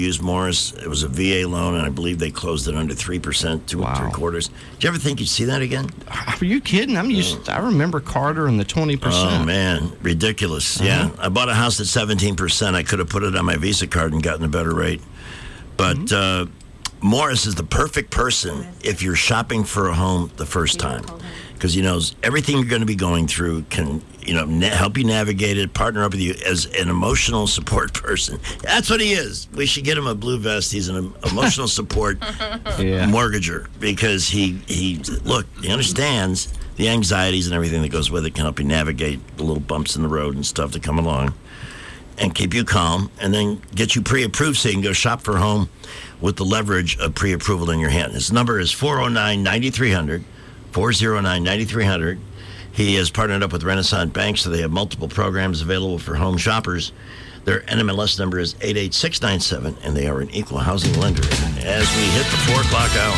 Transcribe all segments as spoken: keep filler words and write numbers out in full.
used Morris. It was a V A loan, and I believe they closed it under three percent, two Wow. and three quarters. Did you ever think you'd see that again? Are you kidding? I'm used. I remember Carter and the twenty percent. Oh, man. Ridiculous. Uh-huh. Yeah. I bought a house at seventeen percent. I could have put it on my Visa card and gotten a better rate. But Mm-hmm. uh, Morris is the perfect person if you're shopping for a home the first time, because he knows everything you're going to be going through, can you know na- help you navigate it, partner up with you as an emotional support person. That's what he is. We should get him a blue vest. He's an emotional support Yeah. mortgager, because he he look he understands the anxieties and everything that goes with it, can help you navigate the little bumps in the road and stuff that come along, and keep you calm, and then get you pre-approved so you can go shop for a home with the leverage of pre-approval in your hand. His number is four oh nine, nine three hundred, four oh nine, nine three hundred. He has partnered up with Renaissance Bank, so they have multiple programs available for home shoppers. Their N M L S number is eight eight six nine seven, and they are an equal housing lender. As we hit the four o'clock hour.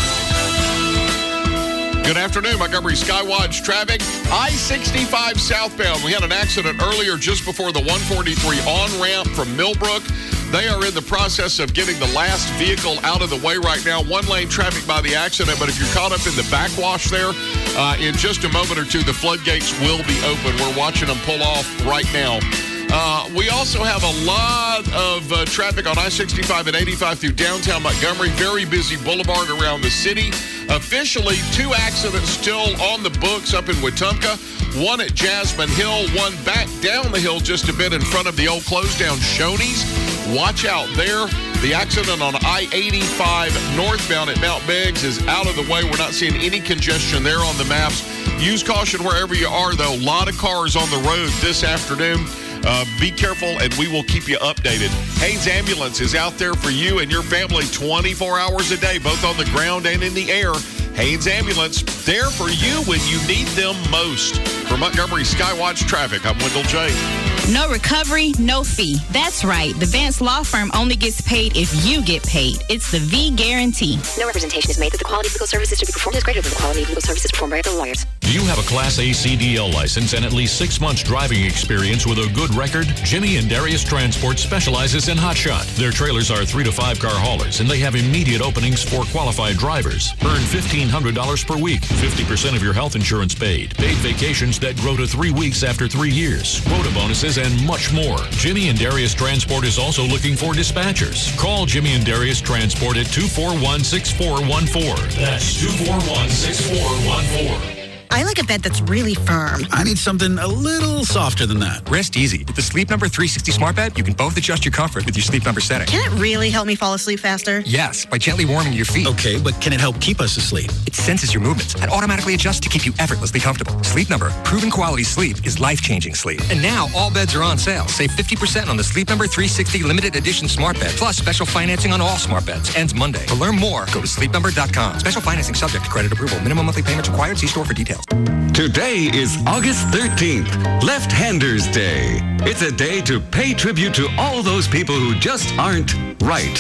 Good afternoon, Montgomery Skywatch traffic. I sixty-five southbound. We had an accident earlier just before the one forty-three on-ramp from Millbrook. They are in the process of getting the last vehicle out of the way right now. One lane traffic by the accident, but if you're caught up in the backwash there, uh, in just a moment or two, the floodgates will be open. We're watching them pull off right now. Uh, we also have a lot of uh, traffic on I sixty-five and eighty-five through downtown Montgomery. Very busy boulevard around the city. Officially, two accidents still on the books up in Wetumpka. One at Jasmine Hill, one back down the hill just a bit in front of the old closed down Shoney's. Watch out there. The accident on I eighty-five northbound at Mount Meigs is out of the way. We're not seeing any congestion there on the maps. Use caution wherever you are, though. A lot of cars on the road this afternoon. Uh, be careful, and we will keep you updated. Haynes Ambulance is out there for you and your family twenty-four hours a day, both on the ground and in the air. Haynes Ambulance, there for you when you need them most. For Montgomery Skywatch Traffic, I'm Wendell J. No recovery, no fee. That's right. The Vance Law Firm only gets paid if you get paid. It's the V Guarantee. No representation is made that the quality of legal services to be performed is greater than the quality of legal services performed by other lawyers. Do you have a Class A C D L license and at least six months driving experience with a good record? Jimmy and Darius Transport specializes in hotshot. Their trailers are three to five car haulers, and they have immediate openings for qualified drivers. Earn fifteen hundred dollars per week, fifty percent of your health insurance paid, paid vacations that grow to three weeks after three years, quota bonuses, and much more. Jimmy and Darius Transport is also looking for dispatchers. Call Jimmy and Darius Transport at two four one, six four one four. That's two four one, six four one four. I like a bed that's really firm. I need something a little softer than that. Rest easy. With the Sleep Number three sixty Smart Bed, you can both adjust your comfort with your Sleep Number setting. Can it really help me fall asleep faster? Yes, by gently warming your feet. Okay, but can it help keep us asleep? It senses your movements and automatically adjusts to keep you effortlessly comfortable. Sleep Number, proven quality sleep is life-changing sleep. And now all beds are on sale. Save fifty percent on the Sleep Number three sixty Limited Edition Smart Bed, plus special financing on all smart beds. Ends Monday. To learn more, go to sleep number dot com. Special financing subject to credit approval. Minimum monthly payments required. See store for details. Today is August thirteenth, Left-Handers Day. It's a day to pay tribute to all those people who just aren't right.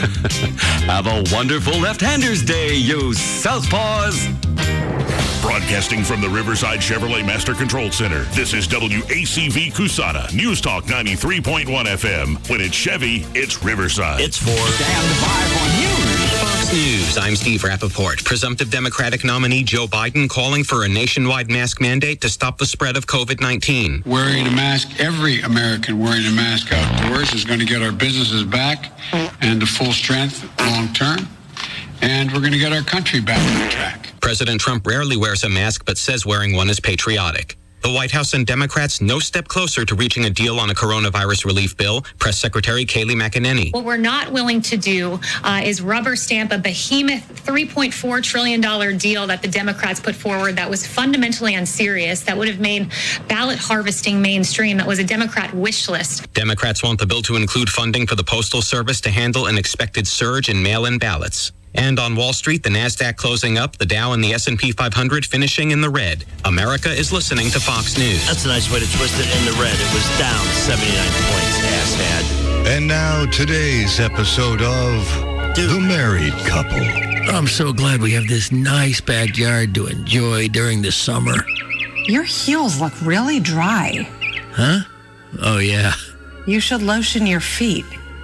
Have a wonderful Left-Handers Day, you southpaws. Broadcasting from the Riverside Chevrolet Master Control Center, this is W A C V Cusana, News Talk ninety-three point one F M. When it's Chevy, it's Riverside. It's for Stand by for news. Fox News, I'm Steve Rappaport. Presumptive Democratic nominee Joe Biden calling for a nationwide mask mandate to stop the spread of COVID nineteen. Wearing a mask, every American wearing a mask outdoors is going to get our businesses back and to full strength long term. And we're going to get our country back on track. President Trump rarely wears a mask, but says wearing one is patriotic. The White House and Democrats no step closer to reaching a deal on a coronavirus relief bill. Press Secretary Kayleigh McEnany. What we're not willing to do uh, is rubber stamp a behemoth three point four trillion dollars deal that the Democrats put forward that was fundamentally unserious, that would have made ballot harvesting mainstream, that was a Democrat wish list. Democrats want the bill to include funding for the Postal Service to handle an expected surge in mail-in ballots. And on Wall Street, the NASDAQ closing up, the Dow and the S and P five hundred finishing in the red. America is listening to Fox News. That's a nice way to twist it. In the red, it was down seventy-nine points. Ass had. And now today's episode of Dude. The Married Couple. I'm so glad we have this nice backyard to enjoy during the summer. Your heels look really dry. Huh? Oh, yeah. You should lotion your feet.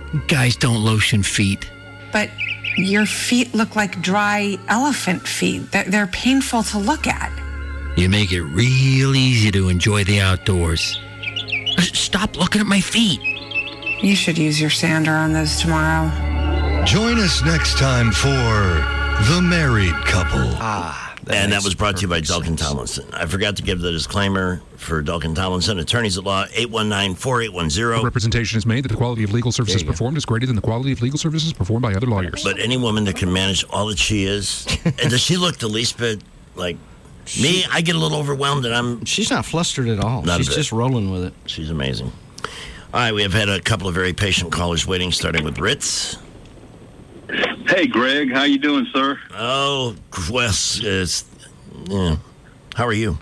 Guys don't lotion feet. But your feet look like dry elephant feet. They're, they're painful to look at. You make it real easy to enjoy the outdoors. Stop looking at my feet. You should use your sander on those tomorrow. Join us next time for The Married Couple. Ah. And that was brought to you by Duncan Tomlinson. I forgot to give the disclaimer for Duncan Tomlinson, attorneys at law, eight one nine, four eight one zero. The representation is made that the quality of legal services performed is greater than the quality of legal services performed by other lawyers. But any woman that can manage all that she is, and does she look the least bit like me? I get a little overwhelmed, and I'm... She's not flustered at all. She's just rolling with it. She's amazing. All right, we have had a couple of very patient callers waiting, starting with Ritz. Hey, Greg. How you doing, sir? Oh, Wes, is, yeah. How are you?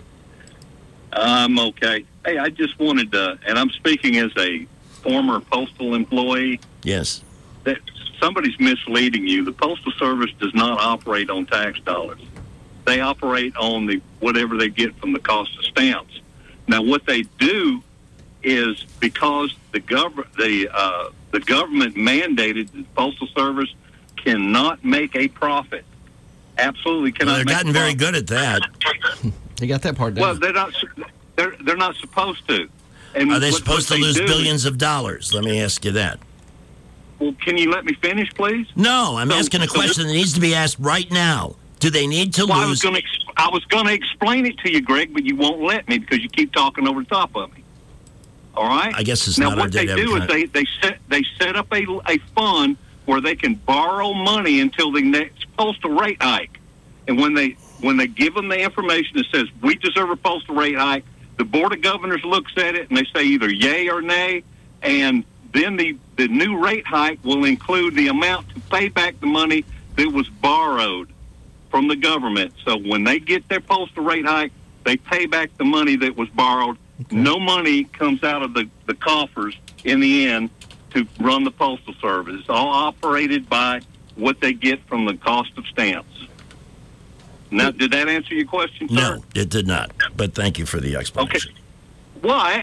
I'm okay. Hey, I just wanted to, and I'm speaking as a former postal employee. Yes. That somebody's misleading you. The Postal Service does not operate on tax dollars. They operate on the whatever they get from the cost of stamps. Now, what they do is because the government, the uh, the government mandated the Postal Service cannot make a profit. Absolutely cannot. Well, they're make gotten a very profit. good at that. They got that part down. Well, they're not. They're they're not supposed to. And Are they what- supposed what to they lose do- billions of dollars? Let me ask you that. Well, can you let me finish, please? No, I'm So- asking a so- question that needs to be asked right now. Do they need to Well, I lose? was going to I was going to explain it to you, Greg, but you won't let me because you keep talking over the top of me. All right. I guess it's now not our what day they to have do a is con- they they set they set up a a fund where they can borrow money until the next postal rate hike, and when they when they give them the information that says we deserve a postal rate hike, the Board of Governors looks at it and they say either yay or nay, and then the the new rate hike will include the amount to pay back the money that was borrowed from the government. So when they get their postal rate hike, they pay back the money that was borrowed. Okay. No money comes out of the, the coffers in the end to run the Postal Service. It's all operated by what they get from the cost of stamps. Now, did that answer your question, sir? No, it did not. But thank you for the explanation. Okay. Why?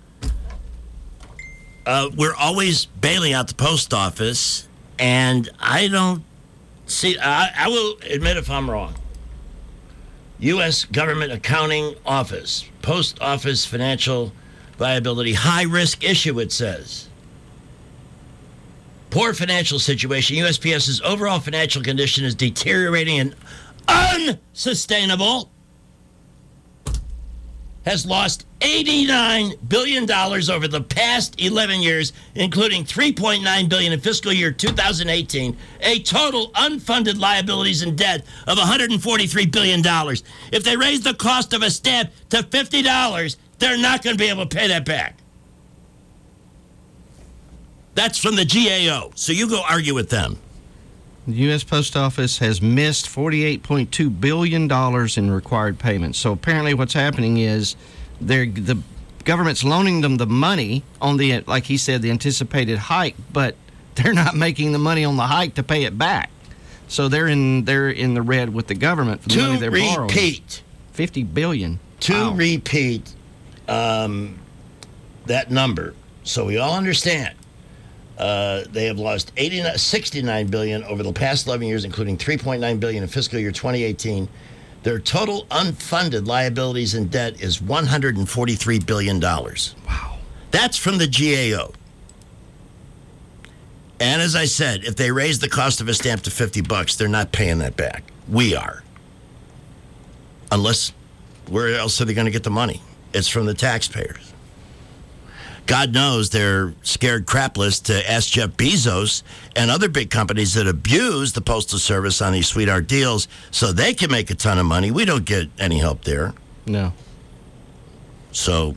Uh, we're always bailing out the post office, and I don't see. I, I will admit if I'm wrong. U S Government Accounting Office, Post Office Financial Liability, high risk issue, it says. Poor financial situation. U S P S's overall financial condition is deteriorating and unsustainable. Has lost eighty-nine billion dollars over the past eleven years, including three point nine billion dollars in fiscal year two thousand eighteen, a total unfunded liabilities and debt of one hundred forty-three billion dollars. If they raise the cost of a stamp to fifty dollars, they're not going to be able to pay that back. That's from the G A O, so you go argue with them. The U S Post Office has missed forty-eight point two billion dollars in required payments. So apparently what's happening is they're, the government's loaning them the money on the, like he said, the anticipated hike, but they're not making the money on the hike to pay it back. So they're in they're in the red with the government for the To money they're borrowing. repeat. fifty billion dollars. To Wow. repeat um, that number, so we all understand. Uh, they have lost eighty-nine, sixty-nine billion dollars over the past eleven years, including three point nine billion dollars in fiscal year twenty eighteen. Their total unfunded liabilities and debt is one hundred forty-three billion dollars. Wow. That's from the G A O. And as I said, if they raise the cost of a stamp to fifty bucks, they're not paying that back. We are. Unless, where else are they going to get the money? It's from the taxpayers. God knows they're scared crapless to ask Jeff Bezos and other big companies that abuse the Postal Service on these sweetheart deals so they can make a ton of money. We don't get any help there. No. So,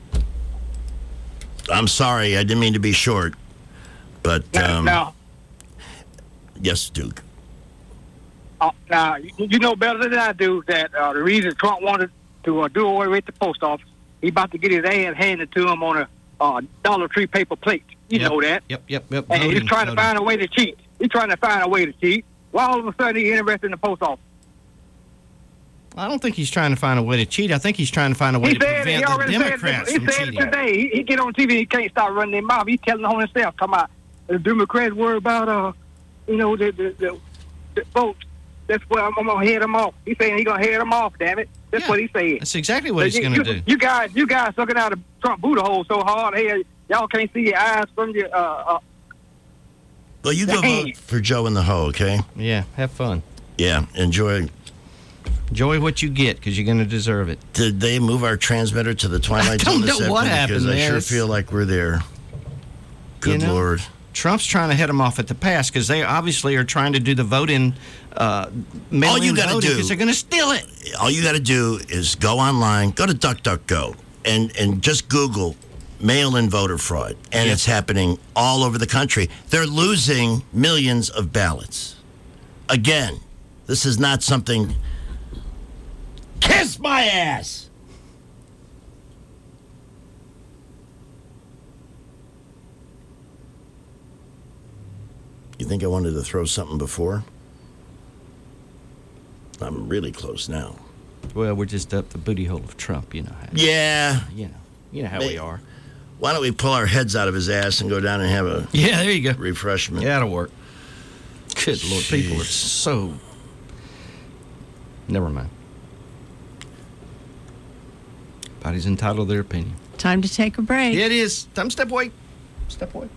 I'm sorry. I didn't mean to be short. But, um, now, yes, Duke. uh, now, you you know better than I do that uh, the reason Trump wanted to uh, do away with the post office, he about to get his ad handed to him on a uh, Dollar Tree paper plate. You Yep. know that. Yep, yep, yep. And he's Voting, trying to voting. find a way to cheat. He's trying to find a way to cheat. Why all of a sudden he's interested in the post office? I don't think he's trying to find a way to cheat. I think he's trying to find a way He to said it. prevent He the already said it. Democrats He from said it cheating. today. He, he get on T V. He can't stop running their mouth. He's telling on himself. Come out. the Democrats worry about, uh, you know, the the, the, the votes. That's why I'm, I'm gonna head them off. He's saying he's gonna head them off. Damn it. That's Yeah, what he said. That's exactly what So he's you- going to you- do. You guys, you guys sucking out of Trump Buddha hole so hard. Hey, y'all can't see your eyes from your. Uh, uh, Well, you go Dang. vote for Joe in the Hoe, okay? Yeah, have fun. Yeah, enjoy. Enjoy what you get because you're going to deserve it. Did they move our transmitter to the Twilight I don't Zone this know what afternoon? happened Because I there. sure It's- feel like we're there. Good You know, Lord. Trump's trying to head them off at the pass because they obviously are trying to do the vote-in, uh, mail-in All you got to voting do, because they're going to steal it. all you got to do is go online, go to DuckDuckGo, and and just Google mail-in voter fraud, and Yeah. it's happening all over the country. They're losing millions of ballots. Again, this is not something. Kiss my ass. You think I wanted to throw something before? I'm really close now. Well, we're just up the booty hole of Trump, you know. How, Yeah. You know, you know how we are. Why don't we pull our heads out of his ass and go down and have a Yeah, there you go. refreshment? Yeah, that'll work. Good Lord, people are so. Never mind. Everybody's entitled to their opinion. Time to take a break. Yeah, it is. Time to step away. Step away.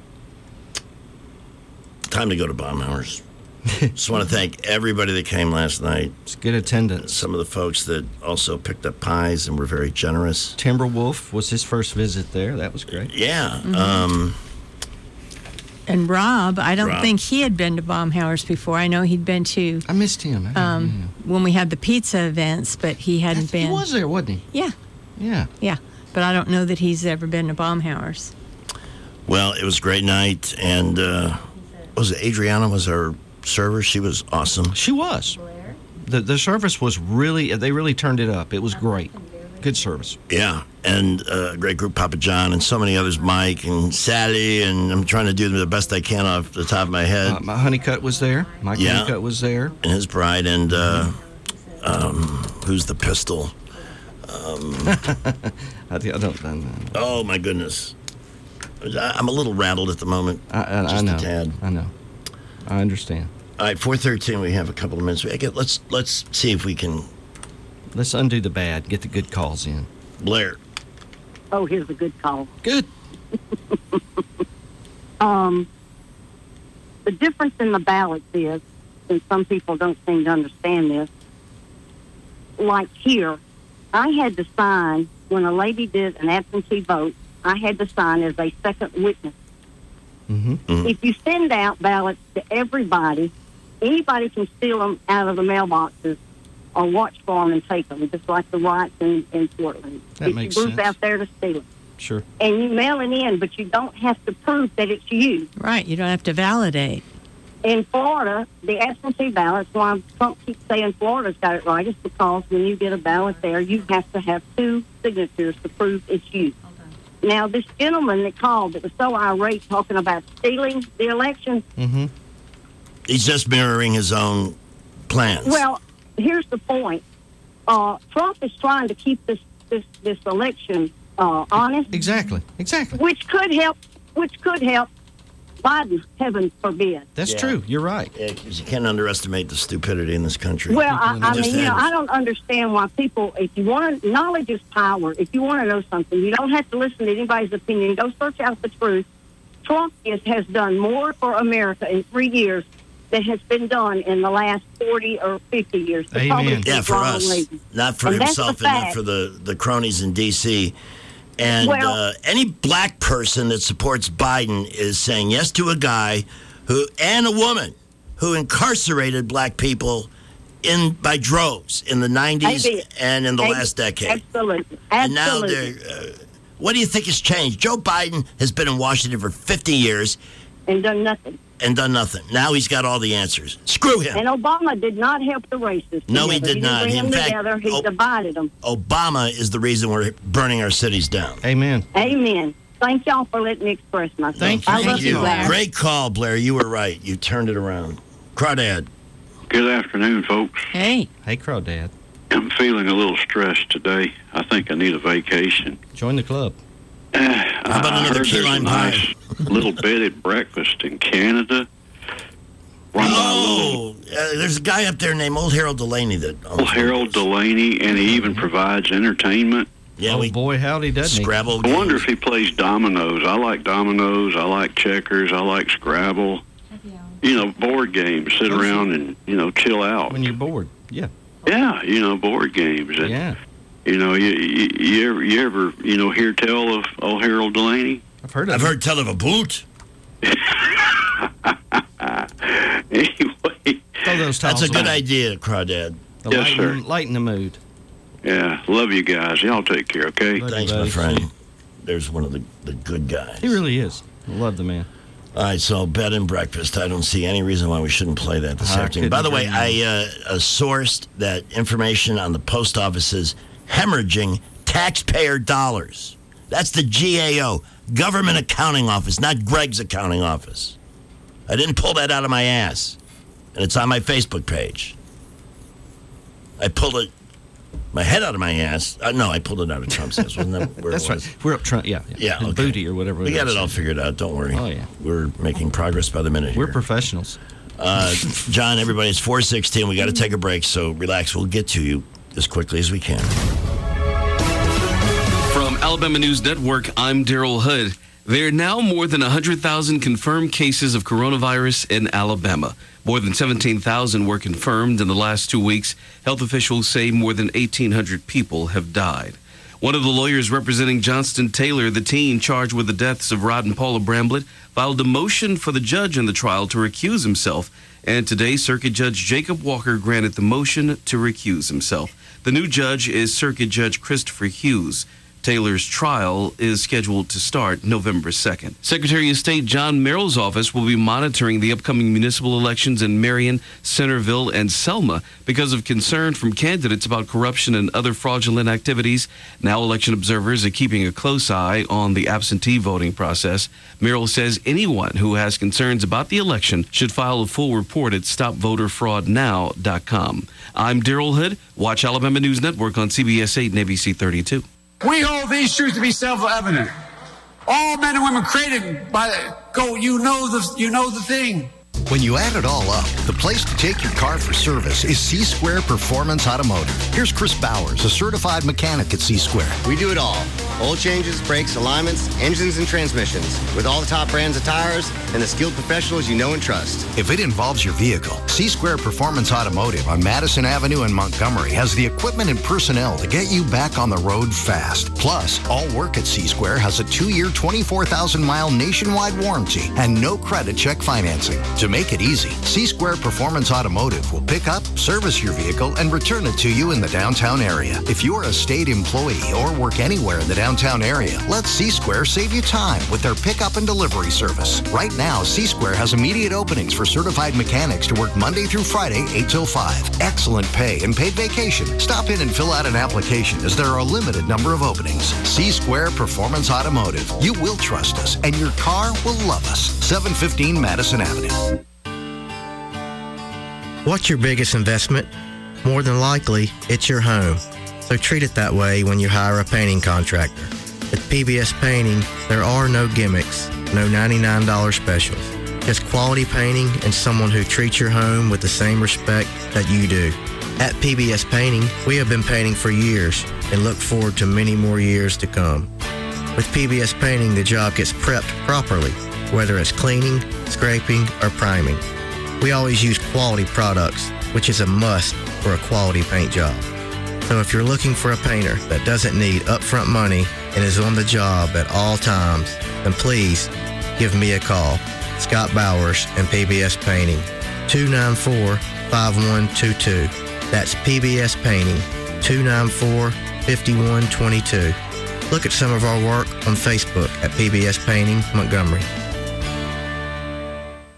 Time to go to Baumhauer's. Just want to thank everybody that came last night. It's good attendance. Some of the folks that also picked up pies and were very generous. Timberwolf was his first visit there. That was great. Yeah. Mhm. Um, And Rob, I don't Rob. think he had been to Baumhauer's before. I know he'd been to. I missed him. I Um, when we had the pizza events, but he hadn't been. He was there, wasn't he? Yeah, Yeah. yeah. But I don't know that he's ever been to Baumhauer's. well, it was a great night, and uh, was it Adriana was our server? She was awesome. She was. The the service was really. They really turned it up. It was great. Good service. Yeah, and uh, a great group, Papa John, and so many others, Mike and Sally, and I'm trying to do the best I can off the top of my head. Uh, my Honeycutt was there. Mike Yeah. Honeycutt was there. And his bride, and uh, um, who's the pistol? Um, I, think- I don't. I know. oh my goodness, I, I'm a little rattled at the moment. I, I, just I know. a tad. I know. I understand. All right, four thirteen. We have a couple of minutes. We get, let's let's see if we can. Let's undo the bad. Get the good calls in. Blair. Oh, here's a good call. Good. Um, the difference in the ballots is, and some people don't seem to understand this, like here, I had to sign, when a lady did an absentee vote, I had to sign as a second witness. Mm-hmm. If you send out ballots to everybody, anybody can steal them out of the mailboxes or watch for them and take them, just like the whites in, in Portland. That It's makes a group sense. out there to steal it. Sure. And you mail it in, but you don't have to prove that it's you. Right. You don't have to validate. In Florida, the absentee ballots, why Trump keeps saying Florida's got it right, is because when you get a ballot there, you have to have two signatures to prove it's you. Now, this gentleman that called that was so irate talking about stealing the election, Mm-hmm. He's just mirroring his own plans. well, here's the point. Uh, Trump is trying to keep this, this, this election uh, honest. Exactly. Exactly. Which could help, which could help Biden, heaven forbid. That's Yeah. true. You're right. Yeah, 'cause you can't underestimate the stupidity in this country. Well, I, I Just mean, you know, had- I don't understand why people, if you want to, knowledge is power. If you want to know something, you don't have to listen to anybody's opinion. Go search out the truth. Trump is, has done more for America in three years than has been done in the last forty or fifty years. The Republicans Yeah, are for wrong us, leaders. not for And that's himself, the and not fact. for the, the cronies in D C. And Well- uh, any black person that supports Biden is saying yes to a guy who and a woman who incarcerated black people in by droves in the nineties Maybe. and in the Maybe. last decade. Absolutely. And now Absolutely. they're. Uh, what do you think has changed? Joe Biden has been in Washington for fifty years and done nothing. and done nothing. Now he's got all the answers. Screw him. And Obama did not help the racists. No, he together. did not. He didn't In bring them fact, together. He oh- divided them. Obama is the reason we're burning our cities down. Amen. Amen. Thank y'all for letting me express myself. Thank I love you, Blair. Great call, Blair. You were right. You turned it around. Crawdad. Good afternoon, folks. Hey. Hey, Crawdad. I'm feeling a little stressed today. I think I need a vacation. Join the club. Uh, How about I another heard key there's a lime nice pie? little bed and breakfast in Canada. Run by a little Oh, uh, there's a guy up there named Old Harold Delaney that owns Old Harold Delaney, and he even provides entertainment. Yeah, oh, we boy, howdy, doesn't he? Scrabble. I wonder if he plays dominoes. I like dominoes. I like checkers. I like Scrabble. You know, board games. Sit around and, you know, chill out. When you're bored, yeah. Yeah, you know, board games. And, Yeah. You know, you, you, you, ever, you ever, you know, hear tell of Old Harold Delaney? I've heard of I've him. heard tell of a boot. Anyway. Throw those That's a towels good on. idea, Crawdad. To Yes, lighten, sir. lighten the mood. Yeah, love you guys. Y'all take care, okay? Love you, Thanks, my buddy. friend. There's one of the, the good guys. He really is. I love the man. All right, so bed and breakfast. I don't see any reason why we shouldn't play that this I afternoon. By the way, couldn't I agree uh, uh, sourced that information on the post office's hemorrhaging taxpayer dollars. That's the G A O, Government Accounting Office, not Greg's accounting office. I didn't pull that out of my ass, and it's on my Facebook page. I pulled it, my head out of my ass. Uh, no, I pulled it out of Trump's ass. Wasn't that where That's it was? right. We're up Trump. Yeah. Yeah, And okay. Booty or whatever. We got is. it all figured out. Don't worry. Oh, yeah. We're making progress by the minute We're here. professionals. Uh, John, everybody, it's four sixteen. We got to take a break, so relax. We'll get to you as quickly as we can. From Alabama News Network, I'm Daryl Hood. There are now more than one hundred thousand confirmed cases of coronavirus in Alabama. More than seventeen thousand were confirmed in the last two weeks. Health officials say more than eighteen hundred people have died. One of the lawyers representing Johnston Taylor, the teen charged with the deaths of Rod and Paula Bramblett, filed a motion for the judge in the trial to recuse himself. And today, Circuit Judge Jacob Walker granted the motion to recuse himself. The new judge is Circuit Judge Christopher Hughes. Taylor's trial is scheduled to start November second. Secretary of State John Merrill's office will be monitoring the upcoming municipal elections in Marion, Centerville, and Selma because of concern from candidates about corruption and other fraudulent activities. Now election observers are keeping a close eye on the absentee voting process. Merrill says anyone who has concerns about the election should file a full report at stop voter fraud now dot com. I'm Daryl Hood. Watch Alabama News Network on C B S eight and A B C thirty-two. We hold these truths to be self-evident. All men and women created by the, go, you know the, you know the thing. When you add it all up, the place to take your car for service is C-Square Performance Automotive. Here's Chris Bowers, a certified mechanic at C-Square. We do it all. Oil changes, brakes, alignments, engines, and transmissions. With all the top brands of tires and the skilled professionals you know and trust. If it involves your vehicle, C-Square Performance Automotive on Madison Avenue in Montgomery has the equipment and personnel to get you back on the road fast. Plus, all work at C-Square has a two-year, twenty-four thousand mile nationwide warranty and no credit check financing. To make it easy, C-Square Performance Automotive will pick up, service your vehicle, and return it to you in the downtown area. If you're a state employee or work anywhere in the downtown area, let C-Square save you time with their pickup and delivery service. Right now, C-Square has immediate openings for certified mechanics to work Monday through Friday, eight till five. Excellent pay and paid vacation. Stop in and fill out an application as there are a limited number of openings. C-Square Performance Automotive. You will trust us, and your car will love us. seven fifteen Madison Avenue. What's your biggest investment? More than likely, it's your home. So treat it that way when you hire a painting contractor. At P B S Painting, there are no gimmicks, no ninety-nine dollars specials. Just quality painting and someone who treats your home with the same respect that you do. At P B S Painting, we have been painting for years and look forward to many more years to come. With P B S Painting, the job gets prepped properly, whether it's cleaning, scraping, or priming. We always use quality products, which is a must for a quality paint job. So if you're looking for a painter that doesn't need upfront money and is on the job at all times, then please give me a call. Scott Bowers and P B S Painting, two nine four, five one two two. That's P B S Painting, two nine four, five one two two. Look at some of our work on Facebook at P B S Painting Montgomery. I got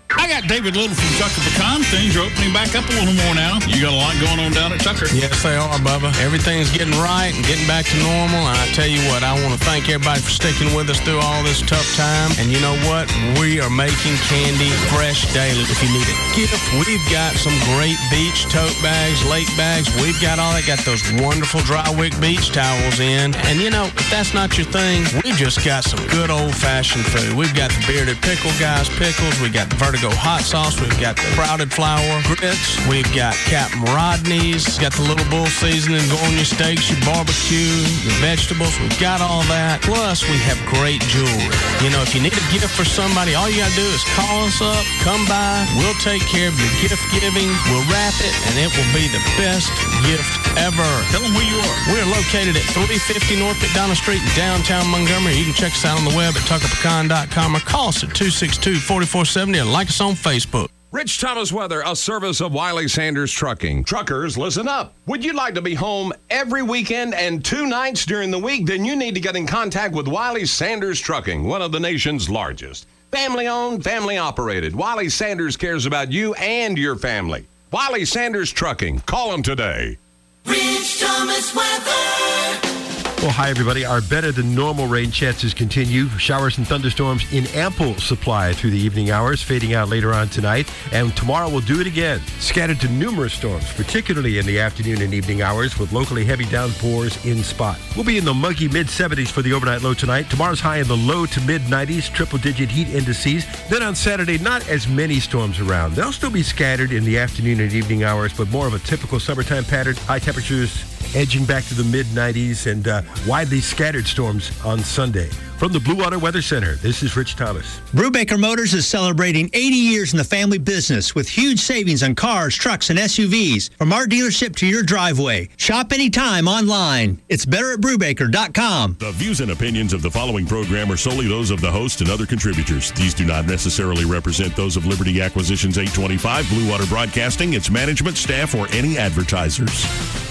David Little from Tucker Pecan. Things are opening back up a little more now. You got a lot going on down at Tucker. Yes, they are, Bubba. Everything's getting right and getting back to normal. And I tell you what, I want to thank everybody for sticking with us through all this tough time. And you know what? We are making candy fresh daily. If you need a gift, we've got some great beach tote bags, lake bags. We've got all that. Got those wonderful dry wick beach towels in. And you know, if that's not your thing, we've just got some good old-fashioned food. We've got the Bearded Pickle Guys pickles. We've got the Vertigo hot sauce. We've got the Sprouted Flour grits. We've got Captain Rodney's. Got the Little Bull seasoning. Go on your steaks, your barbecue, your vegetables. We've got all that. Plus, we have great jewelry. You know, if you need a gift for somebody, all you got to do is call us up, come by. We'll take care of your gift giving. We'll wrap it, and it will be the best gift ever. Tell them who you are. We're located at three fifty North McDonough Street in downtown Montgomery. You can check us out on the web at tucker pecan dot com or call us at two six two, four four seven zero and like us on Facebook. Rich Thomas Weather, a service of Wiley Sanders Trucking. Truckers, listen up. Would you like to be home every weekend and two nights during the week? Then you need to get in contact with Wiley Sanders Trucking, one of the nation's largest. Family owned, family operated. Wiley Sanders cares about you and your family. Wiley Sanders Trucking. Call them today. Rich Thomas Weather. Well, hi, everybody. Our better-than-normal rain chances continue. Showers and thunderstorms in ample supply through the evening hours, fading out later on tonight. And tomorrow we'll do it again. Scattered to numerous storms, particularly in the afternoon and evening hours, with locally heavy downpours in spot. We'll be in the muggy mid-seventies for the overnight low tonight. Tomorrow's high in the low to mid-nineties, triple-digit heat indices. Then on Saturday, not as many storms around. They'll still be scattered in the afternoon and evening hours, but more of a typical summertime pattern. High temperatures edging back to the mid-nineties and uh, widely scattered storms on Sunday. From the Blue Water Weather Center, this is Rich Thomas. Brubaker Motors is celebrating eighty years in the family business with huge savings on cars, trucks, and S U Vs. From our dealership to your driveway. Shop anytime online. It's better at brubaker dot com. The views and opinions of the following program are solely those of the host and other contributors. These do not necessarily represent those of Liberty Acquisitions eight twenty-five, Blue Water Broadcasting, its management, staff, or any advertisers.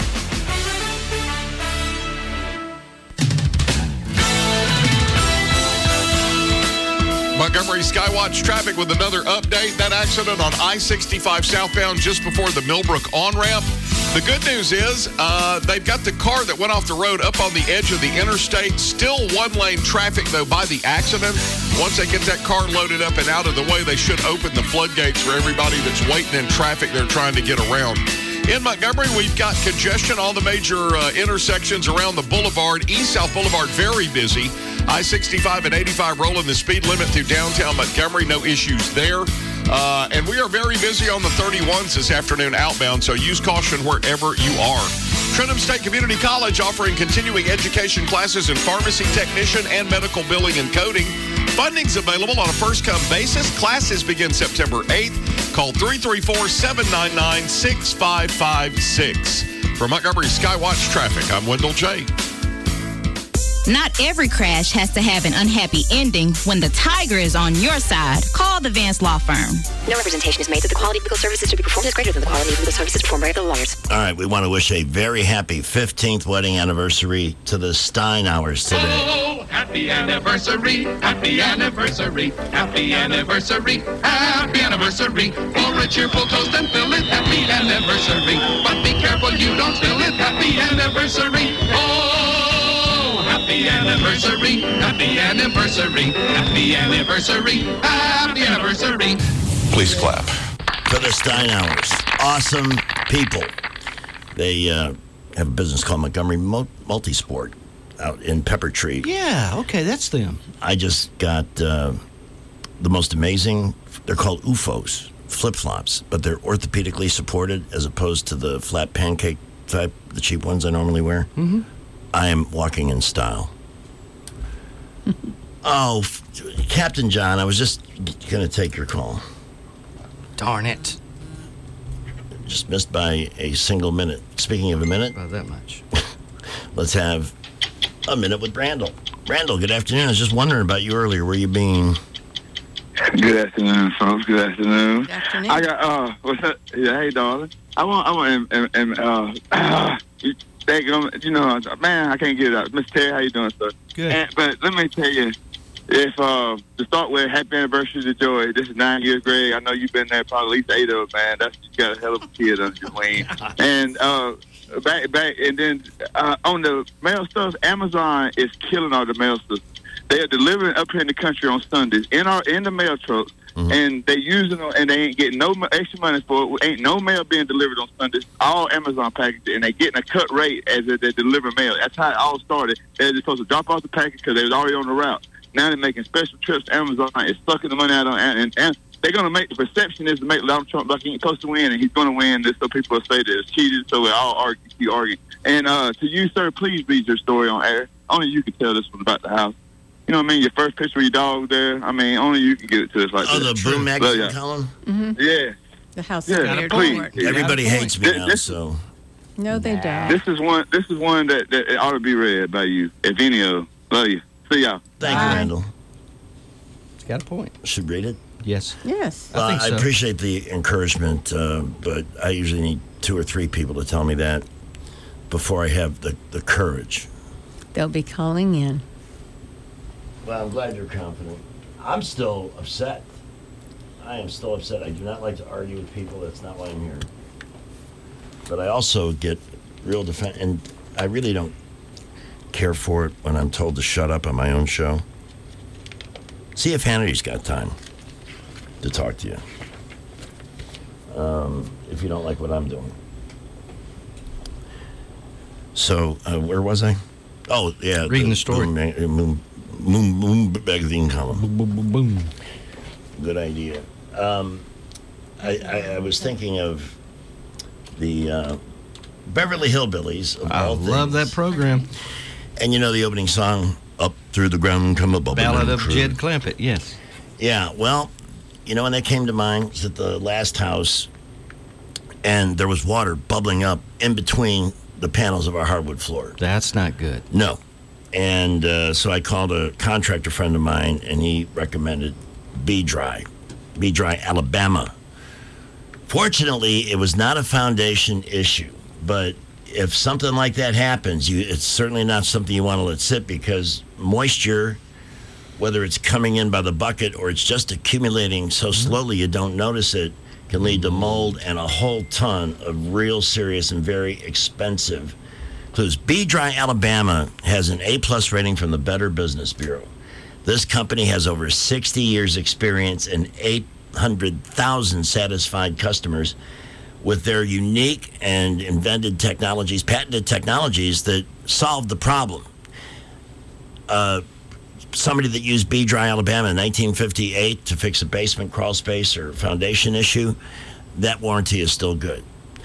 Montgomery Skywatch traffic with another update. That accident on I sixty-five southbound just before the Millbrook on-ramp. The good news is uh, they've got the car that went off the road up on the edge of the interstate. Still one-lane traffic, though, by the accident. Once they get that car loaded up and out of the way, they should open the floodgates for everybody that's waiting in traffic they're trying to get around. In Montgomery, we've got congestion on the major uh, intersections around the boulevard. East-South Boulevard, very busy. I sixty-five and eighty-five rolling the speed limit through downtown Montgomery. No issues there. Uh, and we are very busy on the thirty-ones this afternoon outbound, so use caution wherever you are. Trenton State Community College offering continuing education classes in pharmacy technician and medical billing and coding. Funding's available on a first-come basis. Classes begin September eighth. Call three three four, seven nine nine, six five five six. For Montgomery Skywatch Traffic, I'm Wendell J. Not every crash has to have an unhappy ending. When the tiger is on your side, call the Vance Law Firm. No representation is made that the quality of legal services to be performed is greater than the quality of legal services performed by other lawyers. All right, we want to wish a very happy fifteenth wedding anniversary to the Steinauers today. Oh, happy anniversary, happy anniversary, happy anniversary, happy anniversary. For a cheerful toast and fill it, happy anniversary. But be careful you don't spill it, happy anniversary. Oh, happy anniversary, happy anniversary, happy anniversary, happy anniversary. Please clap. For the Steinauers. Awesome people. They uh, have a business called Montgomery Multisport out in Pepper Tree. Yeah, okay, that's them. I just got uh, the most amazing, they're called U F Os, flip-flops, but they're orthopedically supported as opposed to the flat pancake type, the cheap ones I normally wear. Mm-hmm. I am walking in style. Oh, Captain John, I was just going to take your call. Darn it. Just missed by a single minute. Speaking of a minute. About that much. Let's have a minute with Randall. Randall, good afternoon. I was just wondering about you earlier. Where you been? Good afternoon, folks. Good afternoon. Good afternoon. I got, uh, what's up? Yeah, hey, darling. I want, I want, and, and, uh, uh you know, man, I can't get it out. Mister Terry, how you doing, sir? Good. And, but let me tell you, if uh, to start with, happy anniversary to Joy. This is nine years, Greg. I know you've been there probably at least eight of them, man. That's you got a hell of a kid under your wing. And uh, back, back, and then uh, on the mail stuff, Amazon is killing all the mail stuff. They are delivering up here in the country on Sundays in our in the mail trucks, mm-hmm. and they using them, and they ain't getting no extra money for it. Ain't no mail being delivered on Sundays. All Amazon packages, and they getting a cut rate as they deliver mail. That's how it all started. They were supposed to drop off the package because they was already on the route. Now they're making special trips to Amazon. It's sucking the money out on, and, and, and they're going to make, the perception is to make Donald Trump like he ain't supposed to win, and he's going to win this, so people will say that it's cheated, so we all argue, keep arguing. And uh, to you, sir, please read your story on air. Only you can tell this one about the house. You know what I mean? Your first picture of your dog there. I mean, only you can get it to us like oh, that. Oh, the Boom magazine yeah. column? Mm-hmm. Yeah. The house yeah, is weird. please. Everybody hates me this, now, this, so. No, they don't. This is one This is one that, that it ought to be read by you, if any of them. Love you. See y'all. Thank Bye. you, Randall. It's got a point. Should read it? Yes. Yes. Well, I think so. I appreciate the encouragement, uh, but I usually need two or three people to tell me that before I have the, the courage. They'll be calling in. Well, I'm glad you're confident. I'm still upset. I am still upset. I do not like to argue with people. That's not why I'm here. But I also get real defense, and I really don't care for it when I'm told to shut up on my own show. See if Hannity's got time to talk to you. Um, if you don't like what I'm doing. So, uh, where was I? Oh, yeah. Reading the story. Boom, boom, boom, boom magazine column. Boom, boom, boom, boom. Good idea. Um, I, I, I was thinking of the uh, Beverly Hillbillies. Of I all love things. that program. And you know the opening song, Up Through the Ground Come a Bubble. Ballad of Crew. Jed Clampett, yes. Yeah, well, you know, when that came to mind, was at the last house, and there was water bubbling up in between the panels of our hardwood floor. That's not good. No. And uh, so I called a contractor friend of mine, and he recommended Be Dry, Be Dry, Alabama. Fortunately, it was not a foundation issue, but if something like that happens, you, it's certainly not something you want to let sit, because moisture, whether it's coming in by the bucket or it's just accumulating so slowly you don't notice it, can lead to mold and a whole ton of real serious and very expensive clues. Be Dry Alabama has an A-plus rating from the Better Business Bureau. This company has over sixty years experience and eight hundred thousand satisfied customers with their unique and invented technologies, patented technologies that solve the problem. Uh, somebody that used Be Dry Alabama in nineteen fifty-eight to fix a basement crawl space or foundation issue, that warranty is still good.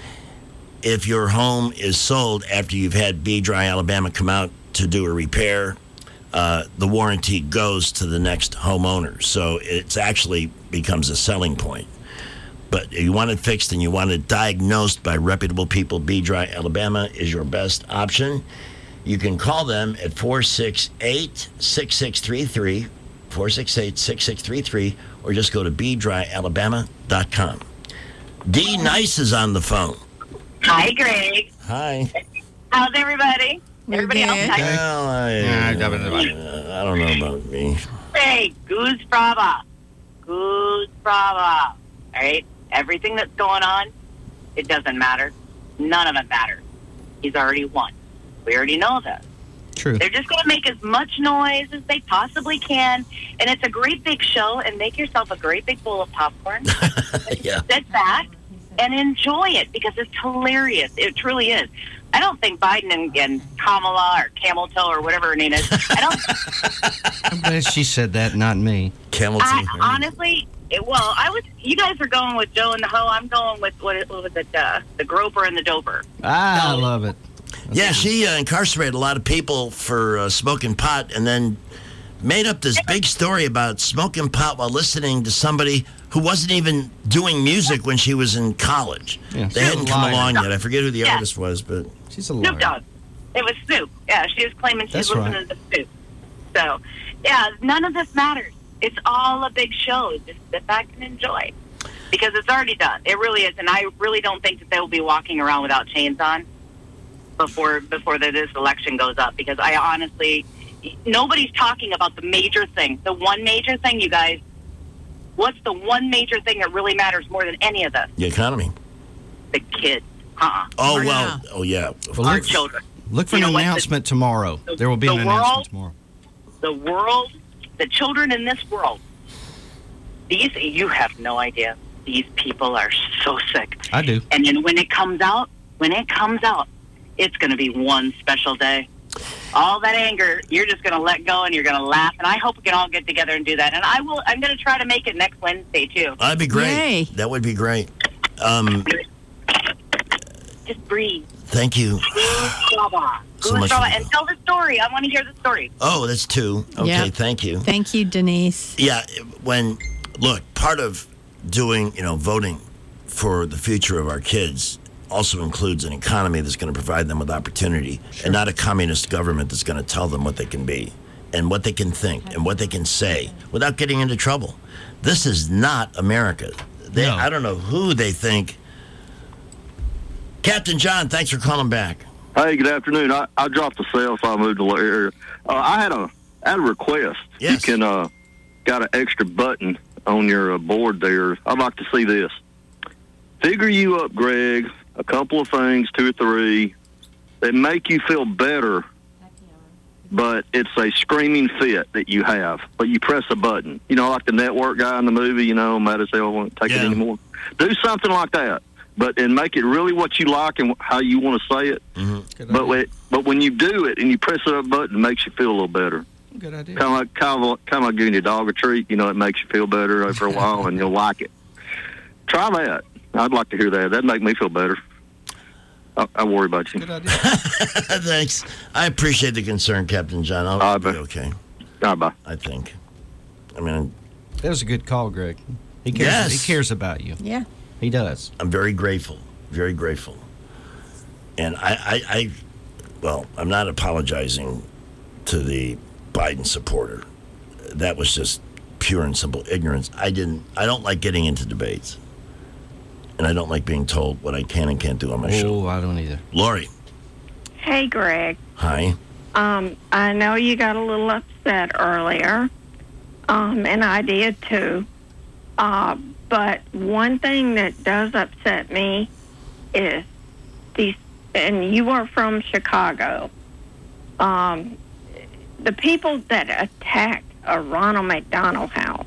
If your home is sold after you've had Be Dry Alabama come out to do a repair, uh, the warranty goes to the next homeowner. So it actually becomes a selling point. But if you want it fixed and you want it diagnosed by reputable people, Be Dry Alabama is your best option. You can call them at four six eight, six six three three, four six eight, six six three three, or just go to be dry alabama dot com. D Nice is on the phone. Hi, Greg. Hi. How's everybody? Everybody else? Hi. Well, I, uh, I don't know about me. Hey, Goose Brava. Goose Brava. All right? Everything that's going on, it doesn't matter. None of it matters. He's already won. We already know this. True. They're just going to make as much noise as they possibly can, and it's a great big show, and make yourself a great big bowl of popcorn. Yeah. Sit back and enjoy it, because it's hilarious. It truly is. I don't think Biden and, and Kamala or Camel Toe or whatever her name is, I don't... I'm glad she said that, not me. Camel I, honestly, it, well, I was. You guys are going with Joe and the Ho. I'm going with, what, what was it, uh, the Groper and the Doper. Ah, I love it. Yeah, she uh, incarcerated a lot of people for uh, smoking pot, and then made up this big story about smoking pot while listening to somebody who wasn't even doing music when she was in college. Yeah, they hadn't come liar. along yet. I forget who the Yeah. artist was, but she's a Snoop Dogg. It was Snoop. Yeah, she was claiming she was That's listening to Snoop. So, yeah, none of this matters. It's all a big show. Just sit back and enjoy. Because it's already done. It really is. And I really don't think that they will be walking around without chains on before before the, this election goes up. Because I honestly, nobody's talking about the major thing. The one major thing, you guys. What's the one major thing that really matters more than any of this? The economy. The kids. Uh-uh. Oh, We're well. not. Oh, yeah. Well, Our look, children. look for You an know what? announcement tomorrow. The- there will be the an world- announcement tomorrow. The world, the children in this world, these, you have no idea. These people are so sick. I do. And then when it comes out, when it comes out, it's going to be one special day. All that anger, you're just going to let go and you're going to laugh. And I hope we can all get together and do that. And I will. I'm going to try to make it next Wednesday too. That'd be great. Yay. That would be great. Um, Just breathe. thank you. Brava. So much for and tell the story. I want to hear the story. Oh, that's two. Okay, Yep. thank you. Thank you, Denise. Yeah, when, look, part of doing, you know, voting for the future of our kids also includes an economy that's going to provide them with opportunity and not a communist government that's going to tell them what they can be and what they can think and what they can say without getting into trouble. This is not America. They, I don't know who they think. Captain John, thanks for calling back. Hey, good afternoon. I, I dropped the cell, so I moved to the area. Uh, I had a I had a request. Yes. You can uh, got an extra button on your uh, board there. I'd like to see this. Figure you up, Greg. A couple of things, two or three, that make you feel better, but it's a screaming fit that you have. But you press a button. You know, like the network guy in the movie, you know, mad as hell, won't take it anymore. Do something like that, but and make it really what you like and how you want to say it. Mm-hmm. But when, but when you do it and you press that button, it makes you feel a little better. Good idea. Kind of like kind of, kind of like giving your dog a treat. You know, it makes you feel better after a while, and you'll like it. Try that. I'd like to hear that. That'd make me feel better. I, I worry about you. Good idea. Thanks. I appreciate the concern, Captain John. I'll All right, be bye. okay. All right, bye. I think. I mean, That was a good call, Greg. He cares. Yes. He cares about you. Yeah. He does. I'm very grateful, very grateful. And I, I, I, well, I'm not apologizing to the Biden supporter. That was just pure and simple ignorance. I didn't, I don't like getting into debates. And I don't like being told what I can and can't do on my show. Oh, I don't either. Lori, Hey, Greg. hi. Um, I know you got a little upset earlier, um, and I did too. Uh, but one thing that does upset me is these, and you are from Chicago, um, the people that attacked a Ronald McDonald House.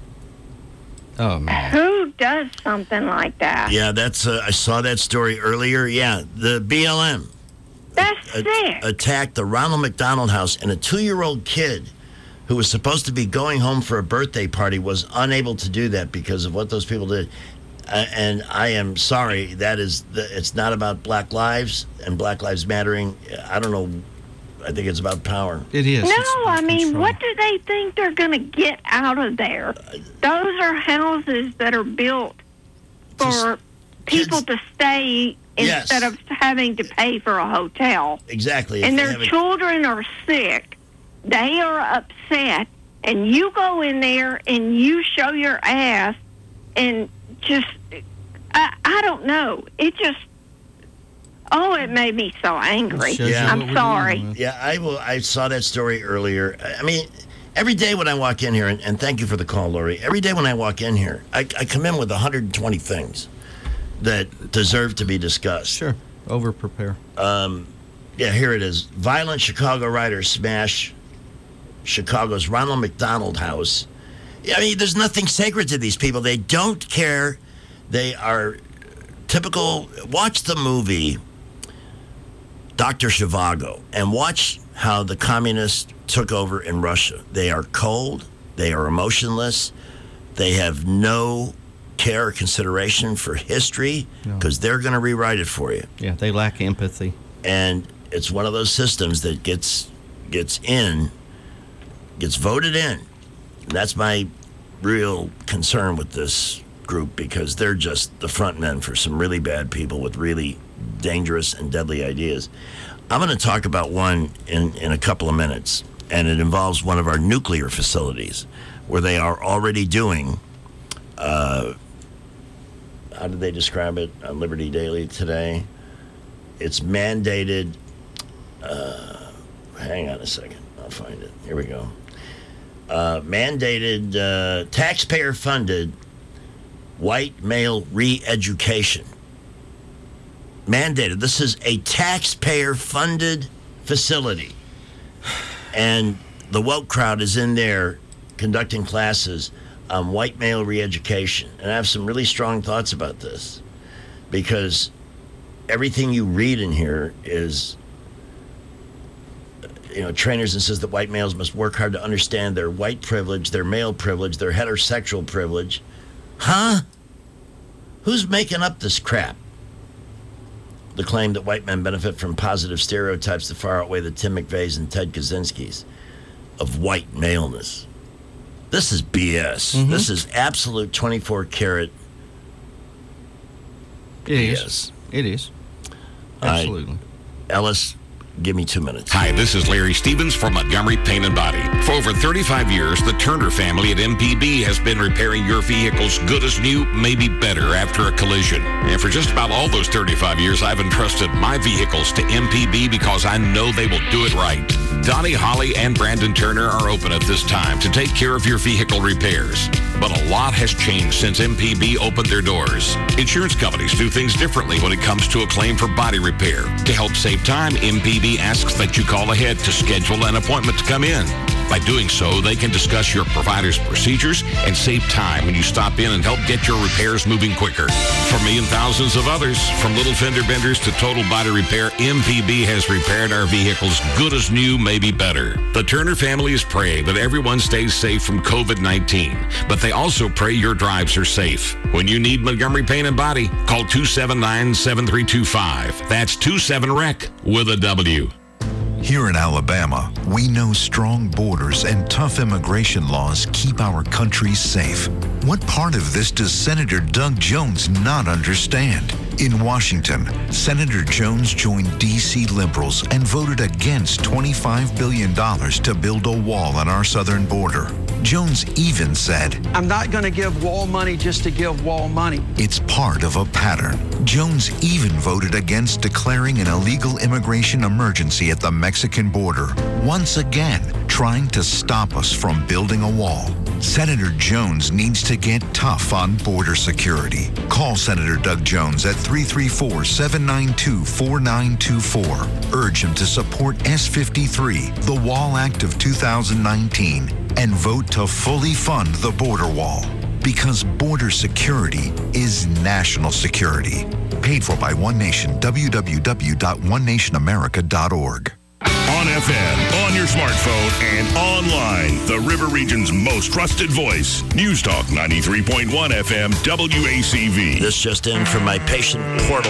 Oh, man. Who does something like that? Yeah, that's, uh, I saw that story earlier. Yeah, the B L M. That's a- sick. attacked the Ronald McDonald House, and a two-year-old kid who was supposed to be going home for a birthday party was unable to do that because of what those people did. Uh, and I am sorry. That is, the, it's not about Black Lives and Black Lives Mattering. I don't know. I think it's about power. It is. No, It's I mean, control. what do they think they're going to get out of there? Those are houses that are built for people to stay Yes. instead of having to pay for a hotel. Exactly. If And they their have a- children are sick. They are upset. And you go in there and you show your ass and just, I, I don't know. It just, oh, it made me so angry. Yeah. I'm sorry. Yeah, I will. I saw that story earlier. I I mean, every day when I walk in here, and, and thank you for the call, Lori. Every day when I walk in here, I, I come in with one hundred twenty things that deserve to be discussed. Sure. Over prepare. Um, yeah, here it is. Violent Chicago riders smash Chicago's Ronald McDonald House. I mean, there's nothing sacred to these people. They don't care. They are typical. Watch the movie Doctor Zhivago and watch how the communists took over in Russia. They are cold. They are emotionless. They have no care or consideration for history because they're going to rewrite it for you. Yeah, they lack empathy. And it's one of those systems that gets gets in, gets voted in. And that's my real concern with this group because they're just the front men for some really bad people with really dangerous and deadly ideas. I'm going to talk about one in, in a couple of minutes, and it involves one of our nuclear facilities where they are already doing, uh, how did they describe it on Liberty Daily today? It's mandated, uh, hang on a second. I'll find it. Here we go. Uh, mandated, uh, taxpayer-funded white male re-education. Mandated. This is a taxpayer-funded facility. And the woke crowd is in there conducting classes on white male re-education. And I have some really strong thoughts about this because everything you read in here is, you know, trainers and says that white males must work hard to understand their white privilege, their male privilege, their heterosexual privilege. Huh? Who's making up this crap? The claim that white men benefit from positive stereotypes that far outweigh the Tim McVeighs and Ted Kaczynskis of white maleness. This is B S. Mm-hmm. This is absolute twenty-four karat It B S. is. It is. Absolutely. I, Ellis, give me two minutes. Hi, this is Larry Stevens from Montgomery Paint and Body. For over thirty-five years, the Turner family at M P B has been repairing your vehicle's good as new, maybe better after a collision. And for just about all those thirty-five years, I've entrusted my vehicles to M P B because I know they will do it right. Donnie, Holly, and Brandon Turner are open at this time to take care of your vehicle repairs. But a lot has changed since M P B opened their doors. Insurance companies do things differently when it comes to a claim for body repair. To help save time, M P B asks that you call ahead to schedule an appointment to come in. By doing so, they can discuss your provider's procedures and save time when you stop in and help get your repairs moving quicker. For me and thousands of others, from little fender benders to total body repair, M P B has repaired our vehicles good as new, maybe better. The Turner family is praying that everyone stays safe from covid nineteen, but they also pray your drives are safe. When you need Montgomery Paint and Body, call two seven nine, seven three two five. That's two seven R E C with a W. Here in Alabama, we know strong borders and tough immigration laws keep our country safe. What part of this does Senator Doug Jones not understand? In Washington, Senator Jones joined D C liberals and voted against twenty-five billion dollars to build a wall on our southern border. Jones even said, I'm not going to give wall money just to give wall money. It's part of a pattern. Jones even voted against declaring an illegal immigration emergency at the Mexican border, once again trying to stop us from building a wall. Senator Jones needs to get tough on border security. Call Senator Doug Jones at three three four, seven nine two, four nine two four. Urge him to support S fifty-three, the Wall Act of two thousand nineteen, and vote to fully fund the border wall. Because border security is national security. Paid for by One Nation, w w w dot one nation america dot org. On F M, on your smartphone, and online, the River Region's most trusted voice. News Talk ninety-three point one F M, W A C V. This just in from my patient portal.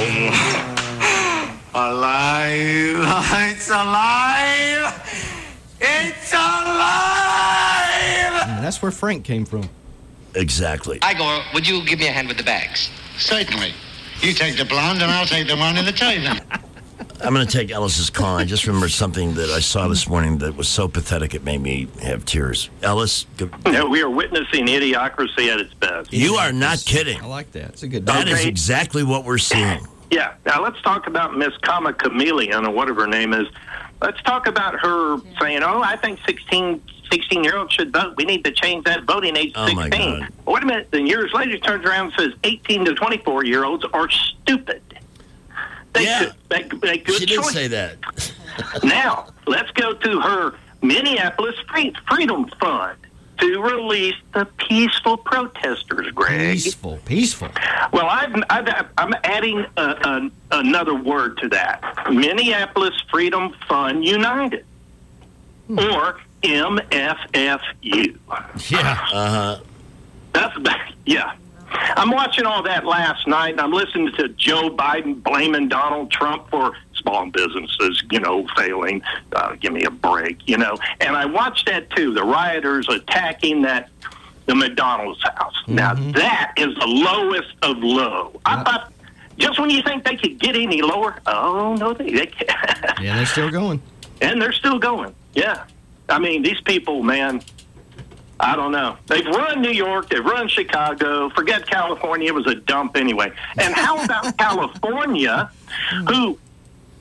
Alive! It's alive! It's alive! And that's where Frank came from. Exactly. Igor, would you give me a hand with the bags? Certainly. You take the blonde and I'll take the one in the toilet. I'm going to take Ellis's call. I just remembered something that I saw this morning that was so pathetic it made me have tears. Ellis? Go, no, we are witnessing idiocracy at its best. You are not kidding. I like that. It's a good. That Okay. is exactly what we're seeing. Yeah. Now let's talk about Miss Kama Chameleon or whatever her name is. Let's talk about her saying, "Oh, I think sixteen, sixteen-year-olds should vote. We need to change that voting age to Oh, my sixteen." God. Wait a minute. Then years later, she turns around and says eighteen to twenty-four-year-olds are stupid. They Yeah. could make, make good She did choices. say that. Now, let's go to her Minneapolis Free- Freedom Fund to release the peaceful protesters, Greg. Peaceful, peaceful. Well, I've, I've, I'm adding a, a, another word to that. Minneapolis Freedom Fund United, or M F F U. Yeah. Uh-huh. That's, yeah. I'm watching all that last night, and I'm listening to Joe Biden blaming Donald Trump for small businesses, you know, failing. Uh, give me a break, you know. And I watched that, too, the rioters attacking that the McDonald's house. Mm-hmm. Now, that is the lowest of low. I thought, just when you think they could get any lower, oh, no, they, they can't. Yeah, they're still going. And they're still going, yeah. I mean, these people, man, I don't know. They've run New York. They've run Chicago. Forget California. It was a dump anyway. And how about California, who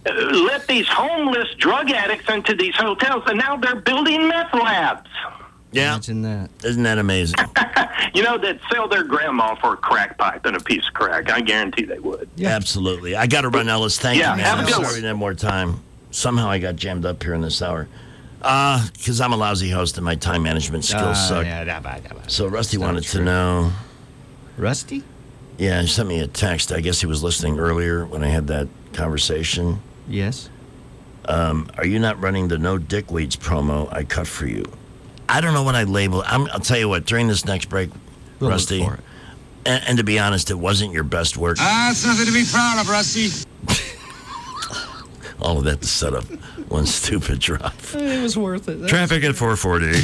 uh, let these homeless drug addicts into these hotels, and now they're building meth labs. Yeah. Imagine that. Isn't that amazing? You know, they'd sell their grandma for a crack pipe and a piece of crack. I guarantee they would. Yeah. Absolutely. I got to run, Ellis. Thank Yeah, you, man. have a I'm good sorry one. we didn't have more time. Somehow I got jammed up here in this hour. Uh, because I'm a lousy host and my time management skills Uh, suck. yeah, da, ba, da, ba. So Rusty That's not wanted to true. know. Rusty? Yeah, he sent me a text. I guess he was listening earlier when I had that conversation. Yes. Um, are you not running the No Dickweeds promo I cut for you? I don't know what I label. I'm, I'll tell you what, during this next break, We'll look Rusty, for it. and, and to be honest, it wasn't your best work. Ah, it's nothing to be proud of, Rusty. All of that to set up one stupid drop. It was worth it. Traffic at four forty.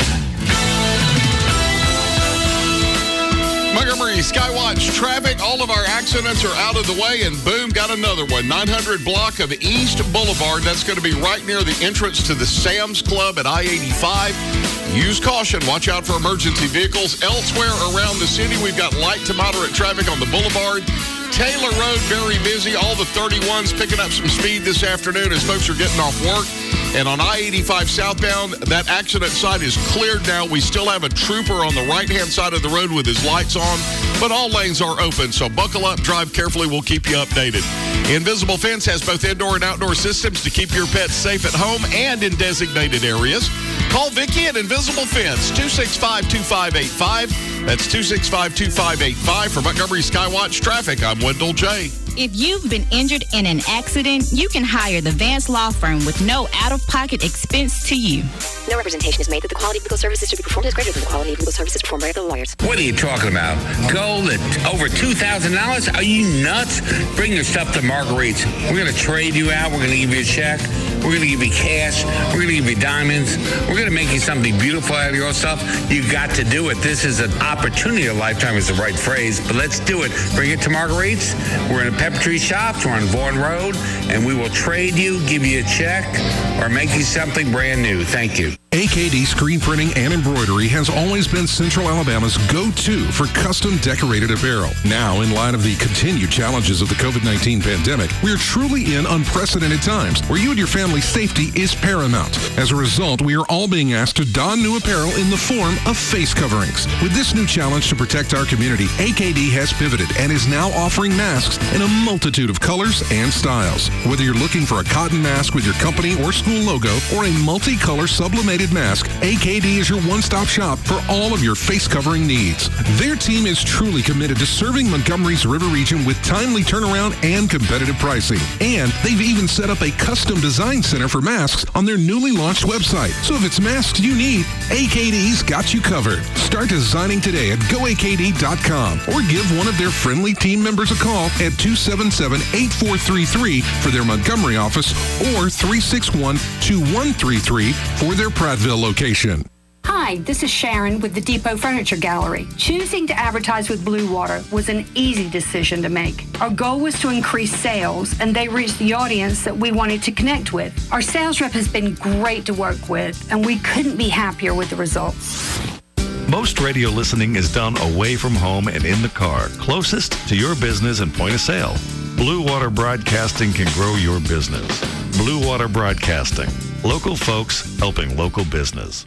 Montgomery Skywatch traffic. All of our accidents are out of the way, and boom, got another one. nine hundred block of East Boulevard. That's going to be right near the entrance to the Sam's Club at I eighty-five. Use caution. Watch out for emergency vehicles. Elsewhere around the city, we've got light to moderate traffic on the boulevard. Taylor Road, very busy. All the thirty-ones picking up some speed this afternoon as folks are getting off work. And on I eighty-five southbound, that accident site is cleared now. We still have a trooper on the right-hand side of the road with his lights on, but all lanes are open. So buckle up, drive carefully. We'll keep you updated. Invisible Fence has both indoor and outdoor systems to keep your pets safe at home and in designated areas. Call Vicki at Invisible Fence, two six five, two five eight five. That's two six five, two five eight five. For Montgomery Skywatch Traffic, I'm Wendell J. If you've been injured in an accident, you can hire the Vance Law Firm with no out-of-pocket expense to you. No representation is made that the quality of legal services to be performed is greater than the quality of legal services performed by other lawyers. What are you talking about? Gold at over two thousand dollars? Are you nuts? Bring your stuff to Marguerite's. We're going to trade you out. We're going to give you a check. We're going to give you cash. We're going to give you diamonds. We're going to make you something beautiful out of your stuff. You got to do it. This is an opportunity. A lifetime is the right phrase, but let's do it. Bring it to Marguerite's. We're in a Pepper Tree Shops. We're on Vaughan Road, and we will trade you, give you a check, or make you something brand new. Thank you. A K D Screen Printing and Embroidery has always been Central Alabama's go-to for custom decorated apparel. Now, in light of the continued challenges of the covid nineteen pandemic, we are truly in unprecedented times where you and your family's safety is paramount. As a result, we are all being asked to don new apparel in the form of face coverings. With this new challenge to protect our community, A K D has pivoted and is now offering masks in a multitude of colors and styles. Whether you're looking for a cotton mask with your company or school logo or a multicolor sublimated mask, A K D is your one-stop shop for all of your face covering needs. Their team is truly committed to serving Montgomery's River region with timely turnaround and competitive pricing. And they've even set up a custom design center for masks on their newly launched website. So if it's masks you need, A K D's got you covered. Start designing today at go A K D dot com or give one of their friendly team members a call at two seven seven, eight four three three for their Montgomery office or three six one, two one three three for their Prattville location. Hi, this is Sharon with the Depot Furniture Gallery. Choosing to advertise with Blue Water was an easy decision to make. Our goal was to increase sales, and they reached the audience that we wanted to connect with. Our sales rep has been great to work with, and we couldn't be happier with the results. Most radio listening is done away from home and in the car, closest to your business and point of sale. Blue Water Broadcasting can grow your business. Blue Water Broadcasting. Local folks helping local business.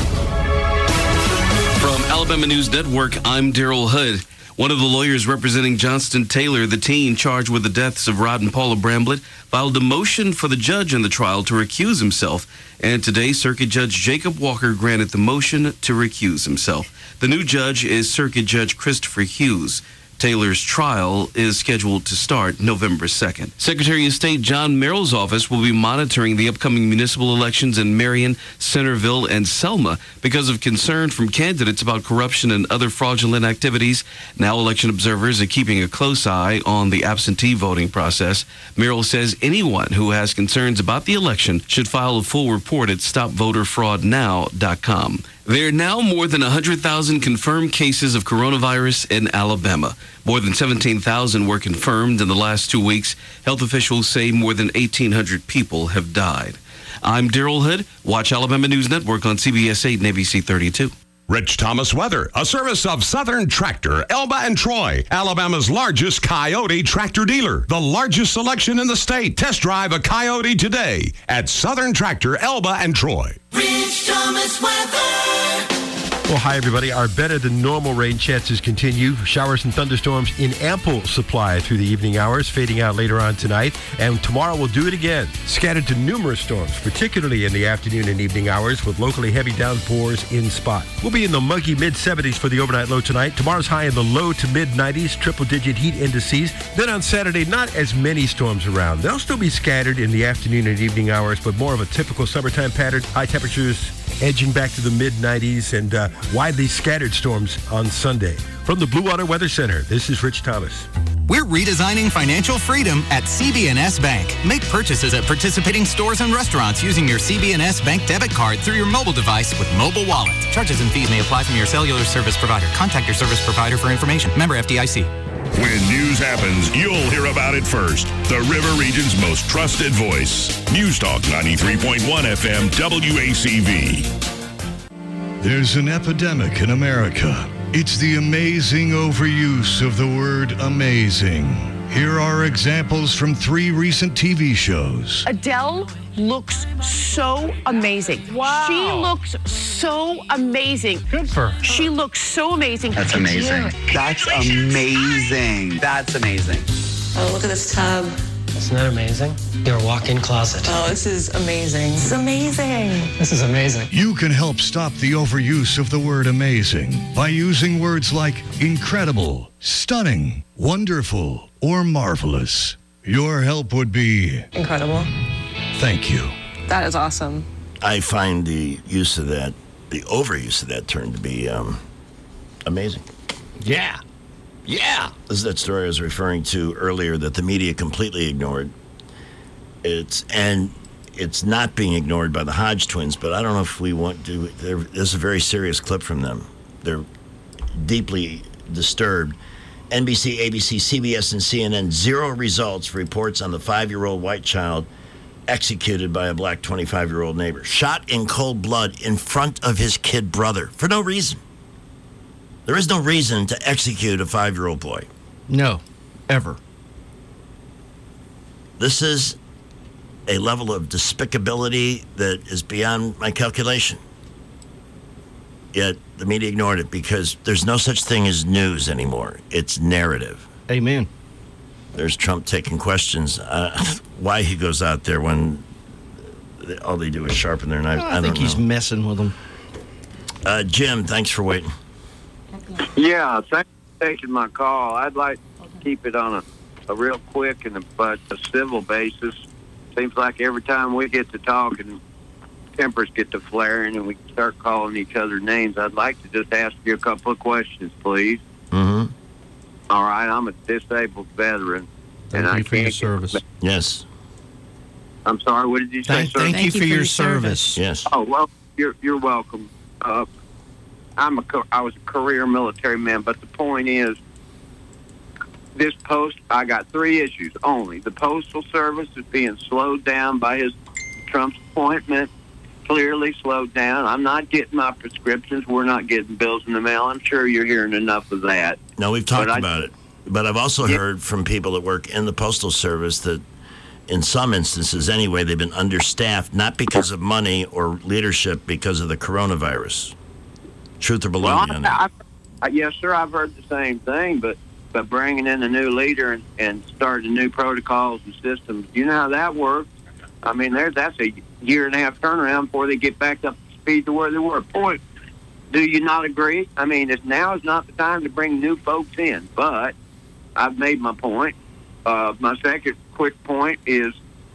From Alabama News Network, I'm Daryl Hood. One of the lawyers representing Johnston Taylor, the teen charged with the deaths of Rod and Paula Bramblett, filed a motion for the judge in the trial to recuse himself. And today, Circuit Judge Jacob Walker granted the motion to recuse himself. The new judge is Circuit Judge Christopher Hughes. Taylor's trial is scheduled to start November second. Secretary of State John Merrill's office will be monitoring the upcoming municipal elections in Marion, Centerville, and Selma because of concern from candidates about corruption and other fraudulent activities. Now election observers are keeping a close eye on the absentee voting process. Merrill says anyone who has concerns about the election should file a full report at stop voter fraud now dot com. There are now more than one hundred thousand confirmed cases of coronavirus in Alabama. More than seventeen thousand were confirmed in the last two weeks. Health officials say more than eighteen hundred people have died. I'm Daryl Hood. Watch Alabama News Network on C B S eight and A B C thirty-two. Rich Thomas Weather, a service of Southern Tractor, Elba and Troy, Alabama's largest Coyote tractor dealer. The largest selection in the state. Test drive a Coyote today at Southern Tractor, Elba and Troy. Rich Thomas Weather. Well, hi, everybody. Our better-than-normal rain chances continue. Showers and thunderstorms in ample supply through the evening hours, fading out later on tonight. And tomorrow we'll do it again. Scattered to numerous storms, particularly in the afternoon and evening hours, with locally heavy downpours in spot. We'll be in the muggy mid-seventies for the overnight low tonight. Tomorrow's high in the low to mid-nineties, triple-digit heat indices. Then on Saturday, not as many storms around. They'll still be scattered in the afternoon and evening hours, but more of a typical summertime pattern. High temperatures edging back to the mid-nineties and uh, widely scattered storms on Sunday. From the Blue Water Weather Center, this is Rich Thomas. We're redesigning financial freedom at C B N S Bank. Make purchases at participating stores and restaurants using your C B N S Bank debit card through your mobile device with Mobile Wallet. Charges and fees may apply from your cellular service provider. Contact your service provider for information. Member F D I C. When news happens, you'll hear about it first. The River Region's most trusted voice. News Talk ninety-three point one F M W A C V. There's an epidemic in America. It's the amazing overuse of the word amazing. Here are examples from three recent T V shows. Adele looks so amazing. Wow. She looks so amazing. Good for her. She looks so amazing. That's amazing. That's amazing. That's amazing. Oh, look at this tub. Isn't that amazing? Your walk-in closet. Oh, this is amazing. This is amazing. This is amazing. You can help stop the overuse of the word amazing by using words like incredible, stunning, wonderful, or marvelous. Your help would be incredible. Thank you. That is awesome. I find the use of that, the overuse of that term to be um, amazing. Yeah. Yeah. This is that story I was referring to earlier that the media completely ignored. It's and it's not being ignored by the Hodge twins, but I don't know if we want to. There's a very serious clip from them. They're deeply disturbed. N B C, A B C, C B S, and C N N, zero results for reports on the five-year-old white child executed by a black twenty-five-year-old neighbor. Shot in cold blood in front of his kid brother for no reason. There is no reason to execute a five-year-old boy. No, ever. This is a level of despicability that is beyond my calculation. Yet the media ignored it because there's no such thing as news anymore. It's narrative. Amen. There's Trump taking questions. Uh, why he goes out there when all they do is sharpen their knives. I, I don't think know. he's messing with them. Uh, Jim, thanks for waiting. Yeah, thanks for taking my call. I'd like to keep it on a, a real quick and a, but a civil basis. Seems like every time we get to talking, tempers get to flaring and we start calling each other names. I'd like to just ask you a couple of questions, please. Mm-hmm. All right, I'm a disabled veteran. Thank and you I for your can't service. Get... Yes. I'm sorry, what did you say, Thank, sir? thank, Thank you for, you for your your service. service. Yes. Oh, well, you're, you're welcome. Uh, I'm a, I was a career military man, but the point is, this post, I got three issues only. The Postal Service is being slowed down by his Trump's appointment, clearly slowed down. I'm not getting my prescriptions. We're not getting bills in the mail. I'm sure you're hearing enough of that. No, we've talked But I- about it. But I've also Yeah. heard from people that work in the Postal Service that in some instances anyway, they've been understaffed, not because of money or leadership, because of the coronavirus. Truth or baloney Well, on that? I, I, yes, sir, I've heard the same thing, but, but bringing in a new leader and, and starting new protocols and systems, you know how that works. I mean, there that's a year and a half turnaround before they get back up to speed to where they were. Point, do you not agree? I mean, it's, now is not the time to bring new folks in, but I've made my point. Uh, my second quick point is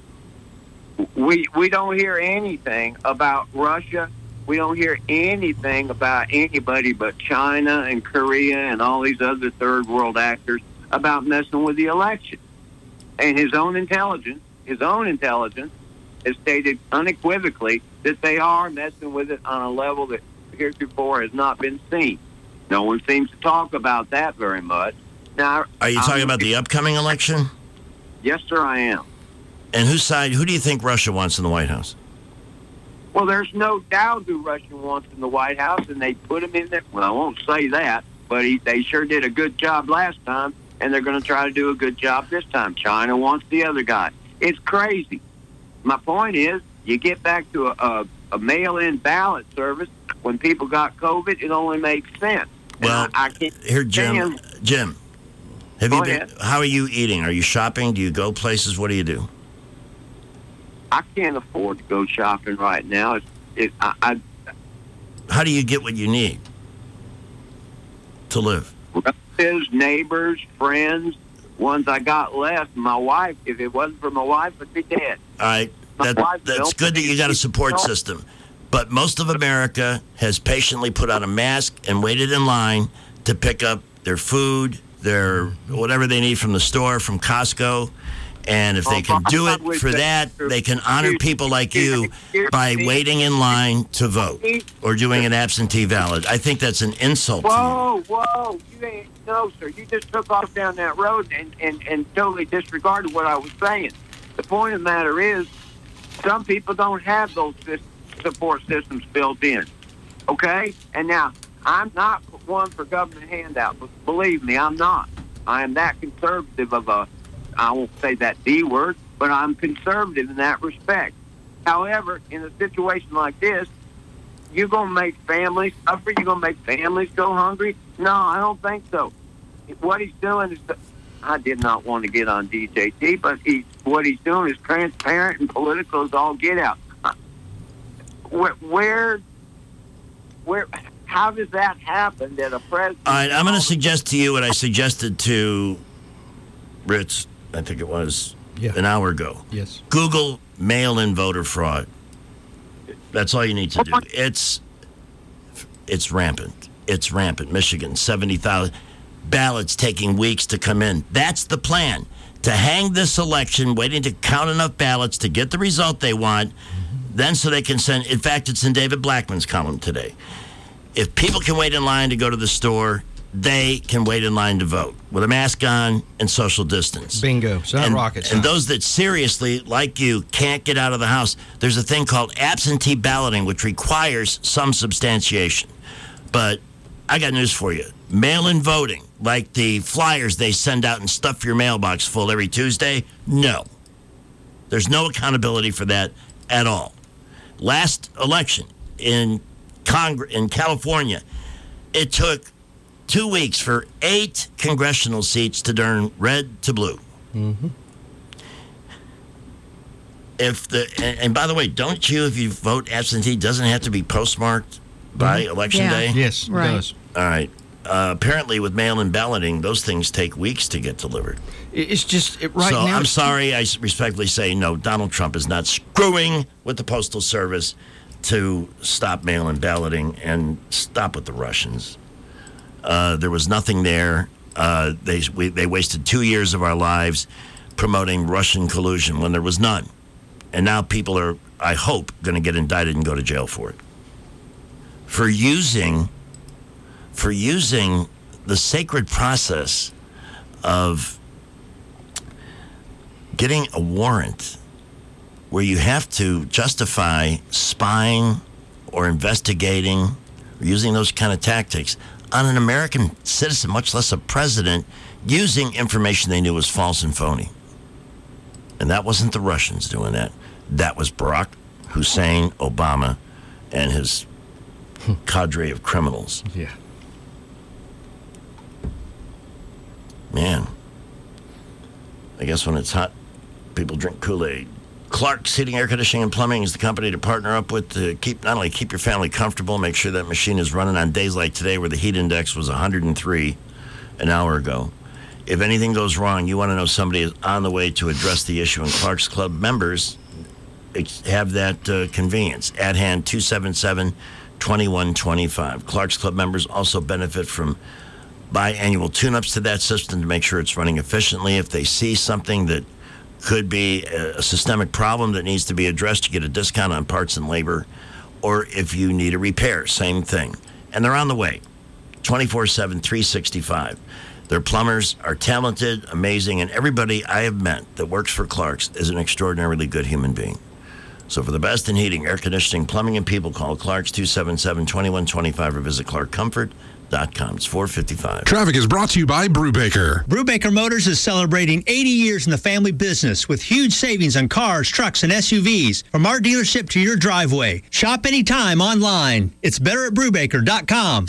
we we don't hear anything about Russia. We don't hear anything about anybody but China and Korea and all these other third world actors about messing with the election. And his own intelligence, his own intelligence has stated unequivocally that they are messing with it on a level that heretofore has not been seen. No one seems to talk about that very much. Now, Are you talking I'm- about the upcoming election? Yes, sir, I am. And whose side, who do you think Russia wants in the White House? Well, there's no doubt who Russia wants in the White House, and they put him in there. Well, I won't say that, but he, they sure did a good job last time, and they're going to try to do a good job this time. China wants the other guy. It's crazy. My point is, you get back to a, a, a mail-in ballot service. When people got COVID, it only makes sense. Well, I, I can't here, Jim. stand- Jim, have Go you been? ahead. How are you eating? Are you shopping? Do you go places? What do you do? I can't afford to go shopping right now. It's, it, I, I, How do you get what you need to live? relatives, neighbors, friends, ones I got left. My wife, if it wasn't for my wife, I'd be dead. All right, My that, wife that's built good that you got a support No. system. But most of America has patiently put on a mask and waited in line to pick up their food, their whatever they need from the store, from Costco. And if they can do it for that, they can honor people like you by waiting in line to vote or doing an absentee ballot. I think that's an insult to you. Whoa, whoa. You ain't, no, sir. You just took off down that road and, and, and totally disregarded what I was saying. The point of the matter is, some people don't have those sys- support systems built in. Okay? And now, I'm not one for government handouts. Believe me, I'm not. I am that conservative of a, I won't say that D word, but I'm conservative in that respect. However, in a situation like this, you're going to make families suffer? You're going to make families go hungry? No, I don't think so. What he's doing is, I did not want to get on D J T, but he, what he's doing is transparent and political as all get out. Where, where, where how does that happen that a president... All right, I'm going to suggest to you what I suggested to Ritz, I think it was Yeah. an hour ago. Yes. Google mail-in voter fraud. That's all you need to do. It's it's rampant. It's rampant. Michigan, seventy thousand ballots taking weeks to come in. That's the plan. To hang this election, waiting to count enough ballots to get the result they want, then so they can send... In fact, it's in David Blackman's column today. If people can wait in line to go to the store, they can wait in line to vote with a mask on and social distance. Bingo. It's not and, rocket And science. those that seriously, like you, can't get out of the house, there's a thing called absentee balloting, which requires some substantiation. But I got news for you. Mail-in voting, like the flyers they send out and stuff your mailbox full every Tuesday, no. There's no accountability for that at all. Last election in Congress, in California, it took two weeks for eight congressional seats to turn red to blue. Mm-hmm. If the and, and by the way, don't you, if you vote absentee, doesn't have to be postmarked by election Yeah. day? Yes, it Right. does. All right. Uh, apparently, with mail-in balloting, those things take weeks to get delivered. It's just it, right so now. I'm sorry. I respectfully say no. Donald Trump is not screwing with the Postal Service to stop mail-in balloting and stop with the Russians. Uh, there was nothing there. Uh, they we, they wasted two years of our lives promoting Russian collusion when there was none, and now people are, I hope, going to get indicted and go to jail for it for using for using the sacred process of getting a warrant where you have to justify spying or investigating or using those kind of tactics on an American citizen, much less a president, using information they knew was false and phony. And that wasn't the Russians doing that. That was Barack Hussein Obama and his cadre of criminals. Yeah. Man, I guess when it's hot, people drink Kool-Aid. Clark's Heating, Air Conditioning, and Plumbing is the company to partner up with to keep not only keep your family comfortable, make sure that machine is running on days like today where the heat index was one hundred three an hour ago. If anything goes wrong, you want to know somebody is on the way to address the issue, and Clark's Club members have that uh, convenience. At hand, two seven seven, two one two five. Clark's Club members also benefit from biannual tune-ups to that system to make sure it's running efficiently. If they see something that could be a systemic problem that needs to be addressed, you get a discount on parts and labor. Or if you need a repair, same thing. And they're on the way, twenty-four seven, three sixty-five. Their plumbers are talented, amazing, and everybody I have met that works for Clark's is an extraordinarily good human being. So for the best in heating, air conditioning, plumbing, and people, call Clark's two seven seven, two one two five or visit clark comfort dot com. It's four fifty-five. Traffic is brought to you by Brubaker. Brubaker Motors is celebrating eighty years in the family business with huge savings on cars, trucks, and S U Vs from our dealership to your driveway. Shop anytime online. It's better at brubaker dot com.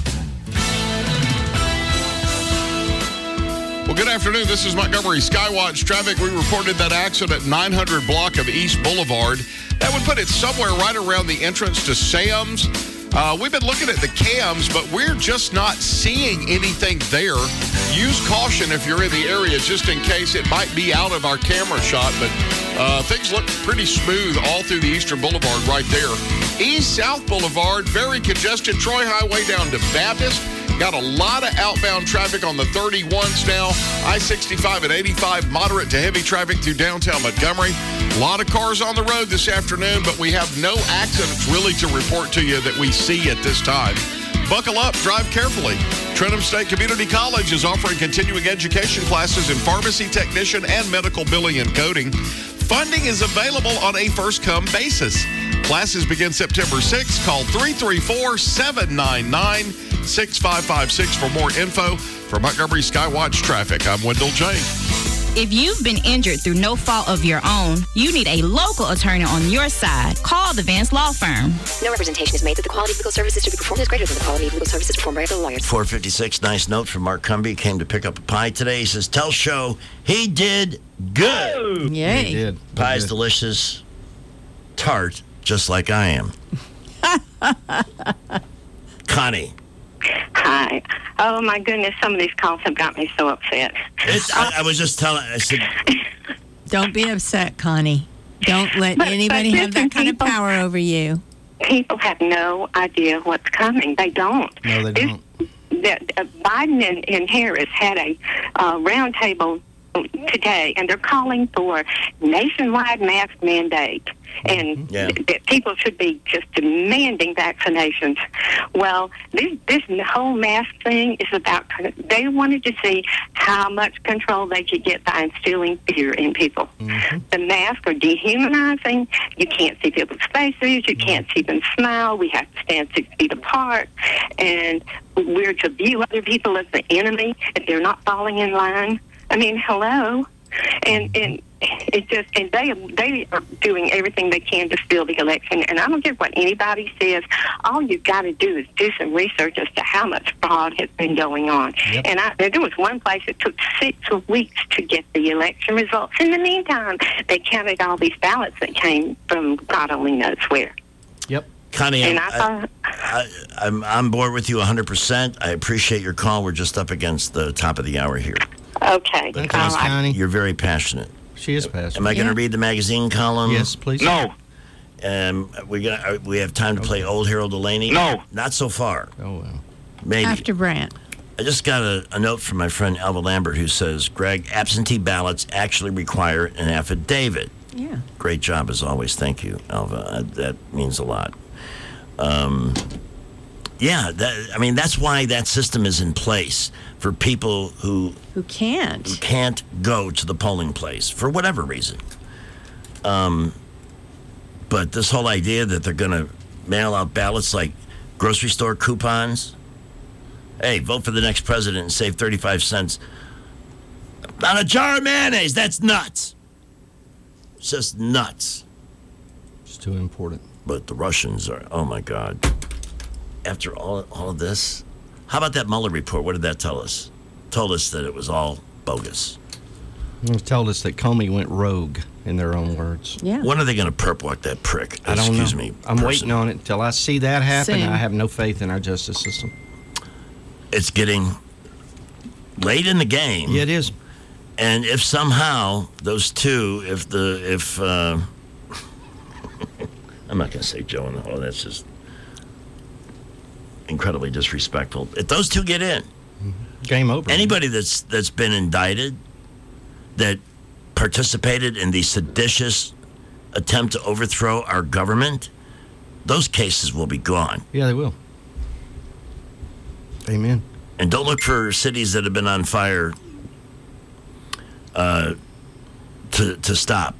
Well, good afternoon. This is Montgomery Skywatch traffic. We reported that accident at nine hundred block of East Boulevard. That would put it somewhere right around the entrance to Sam's. Uh, we've been looking at the cams, but we're just not seeing anything there. Use caution if you're in the area, just in case it might be out of our camera shot. But uh, things look pretty smooth all through the Eastern Boulevard right there. East-South Boulevard, very congested. Troy Highway down to Baptist. Got a lot of outbound traffic on the thirty-ones now. I sixty-five and eighty-five, moderate to heavy traffic through downtown Montgomery. A lot of cars on the road this afternoon, but we have no accidents really to report to you that we see at this time. Buckle up, drive carefully. Trenton State Community College is offering continuing education classes in pharmacy technician and medical billing and coding. Funding is available on a first-come basis. Classes begin September sixth. Call three three four, seven nine nine, six five five six for more info. For Montgomery Skywatch Traffic, I'm Wendell J. If you've been injured through no fault of your own, you need a local attorney on your side. Call the Vance Law Firm. No representation is made that the quality of legal services to be performed is greater than the quality of legal services performed by other lawyers. four fifty-six, nice note from Mark Cumby. Came to pick up a pie today. He says, tell Show he did good. Yay. He did. Pie's He did. delicious, tart, just like I am. Connie. Hi. Oh, my goodness. Some of these calls have got me so upset. It's, I, I was just telling, I said, Don't be upset, Connie. Don't let But- anybody but have that listen, kind people- of power over you. People have no idea what's coming. They don't. No, they don't. That uh, Biden and, and Harris had a uh, roundtable today, and they're calling for nationwide mask mandate, and Yeah. th- that people should be just demanding vaccinations. Well, this this whole mask thing is about, they wanted to see how much control they could get by instilling fear in people. Mm-hmm. The masks are dehumanizing. You can't see people's faces. You can't see them smile. We have to stand six feet apart, and we're to view other people as the enemy if they're not falling in line. I mean, hello, and and it just and they they are doing everything they can to steal the election. And I don't care what anybody says. All you've got to do is do some research as to how much fraud has been going on. Yep. And I, there was one place it took six weeks to get the election results. In the meantime, they counted all these ballots that came from God only knows where. Yep. Connie, And I'm, I thought, I, I'm on board with you one hundred percent. I appreciate your call. We're just up against the top of the hour here. okay, Thank all you, right. Connie. You're very passionate. She is passionate. Am I going to Yeah. read the magazine column? Yes, please. No. Um, we gonna uh, we have time to play Old Harold Delaney? No. Not so far. Oh, well. Maybe. After Brant. I just got a, a note from my friend Alva Lambert who says, Greg, absentee ballots actually require an affidavit. Yeah. Great job as always. Thank you, Alva. Uh, that means a lot. Um, yeah, that, I mean, that's why that system is in place for people who Who can't? who can't go to the polling place for whatever reason. Um, but this whole idea that they're going to mail out ballots like grocery store coupons. Hey, vote for the next president and save thirty-five cents on a jar of mayonnaise. That's nuts. It's just nuts. It's too important. But the Russians are, oh my God. After all, all of this, how about that Mueller report? What did that tell us? Told us that it was all bogus. It told us that Comey went rogue, in their own words. Yeah. When are they going to perp walk that prick? I don't Excuse know. me. I'm person. waiting on it until I see that happen. Soon. I have no faith in our justice system. It's getting late in the game. Yeah, it is. And if somehow those two, if the, if, uh, I'm not going to say Joe and the whole, that's just incredibly disrespectful. If those two get in, game over. Anybody that's that's been indicted that participated in the seditious attempt to overthrow our government, those cases will be gone. Yeah, they will. Amen. And don't look for cities that have been on fire uh, to to stop.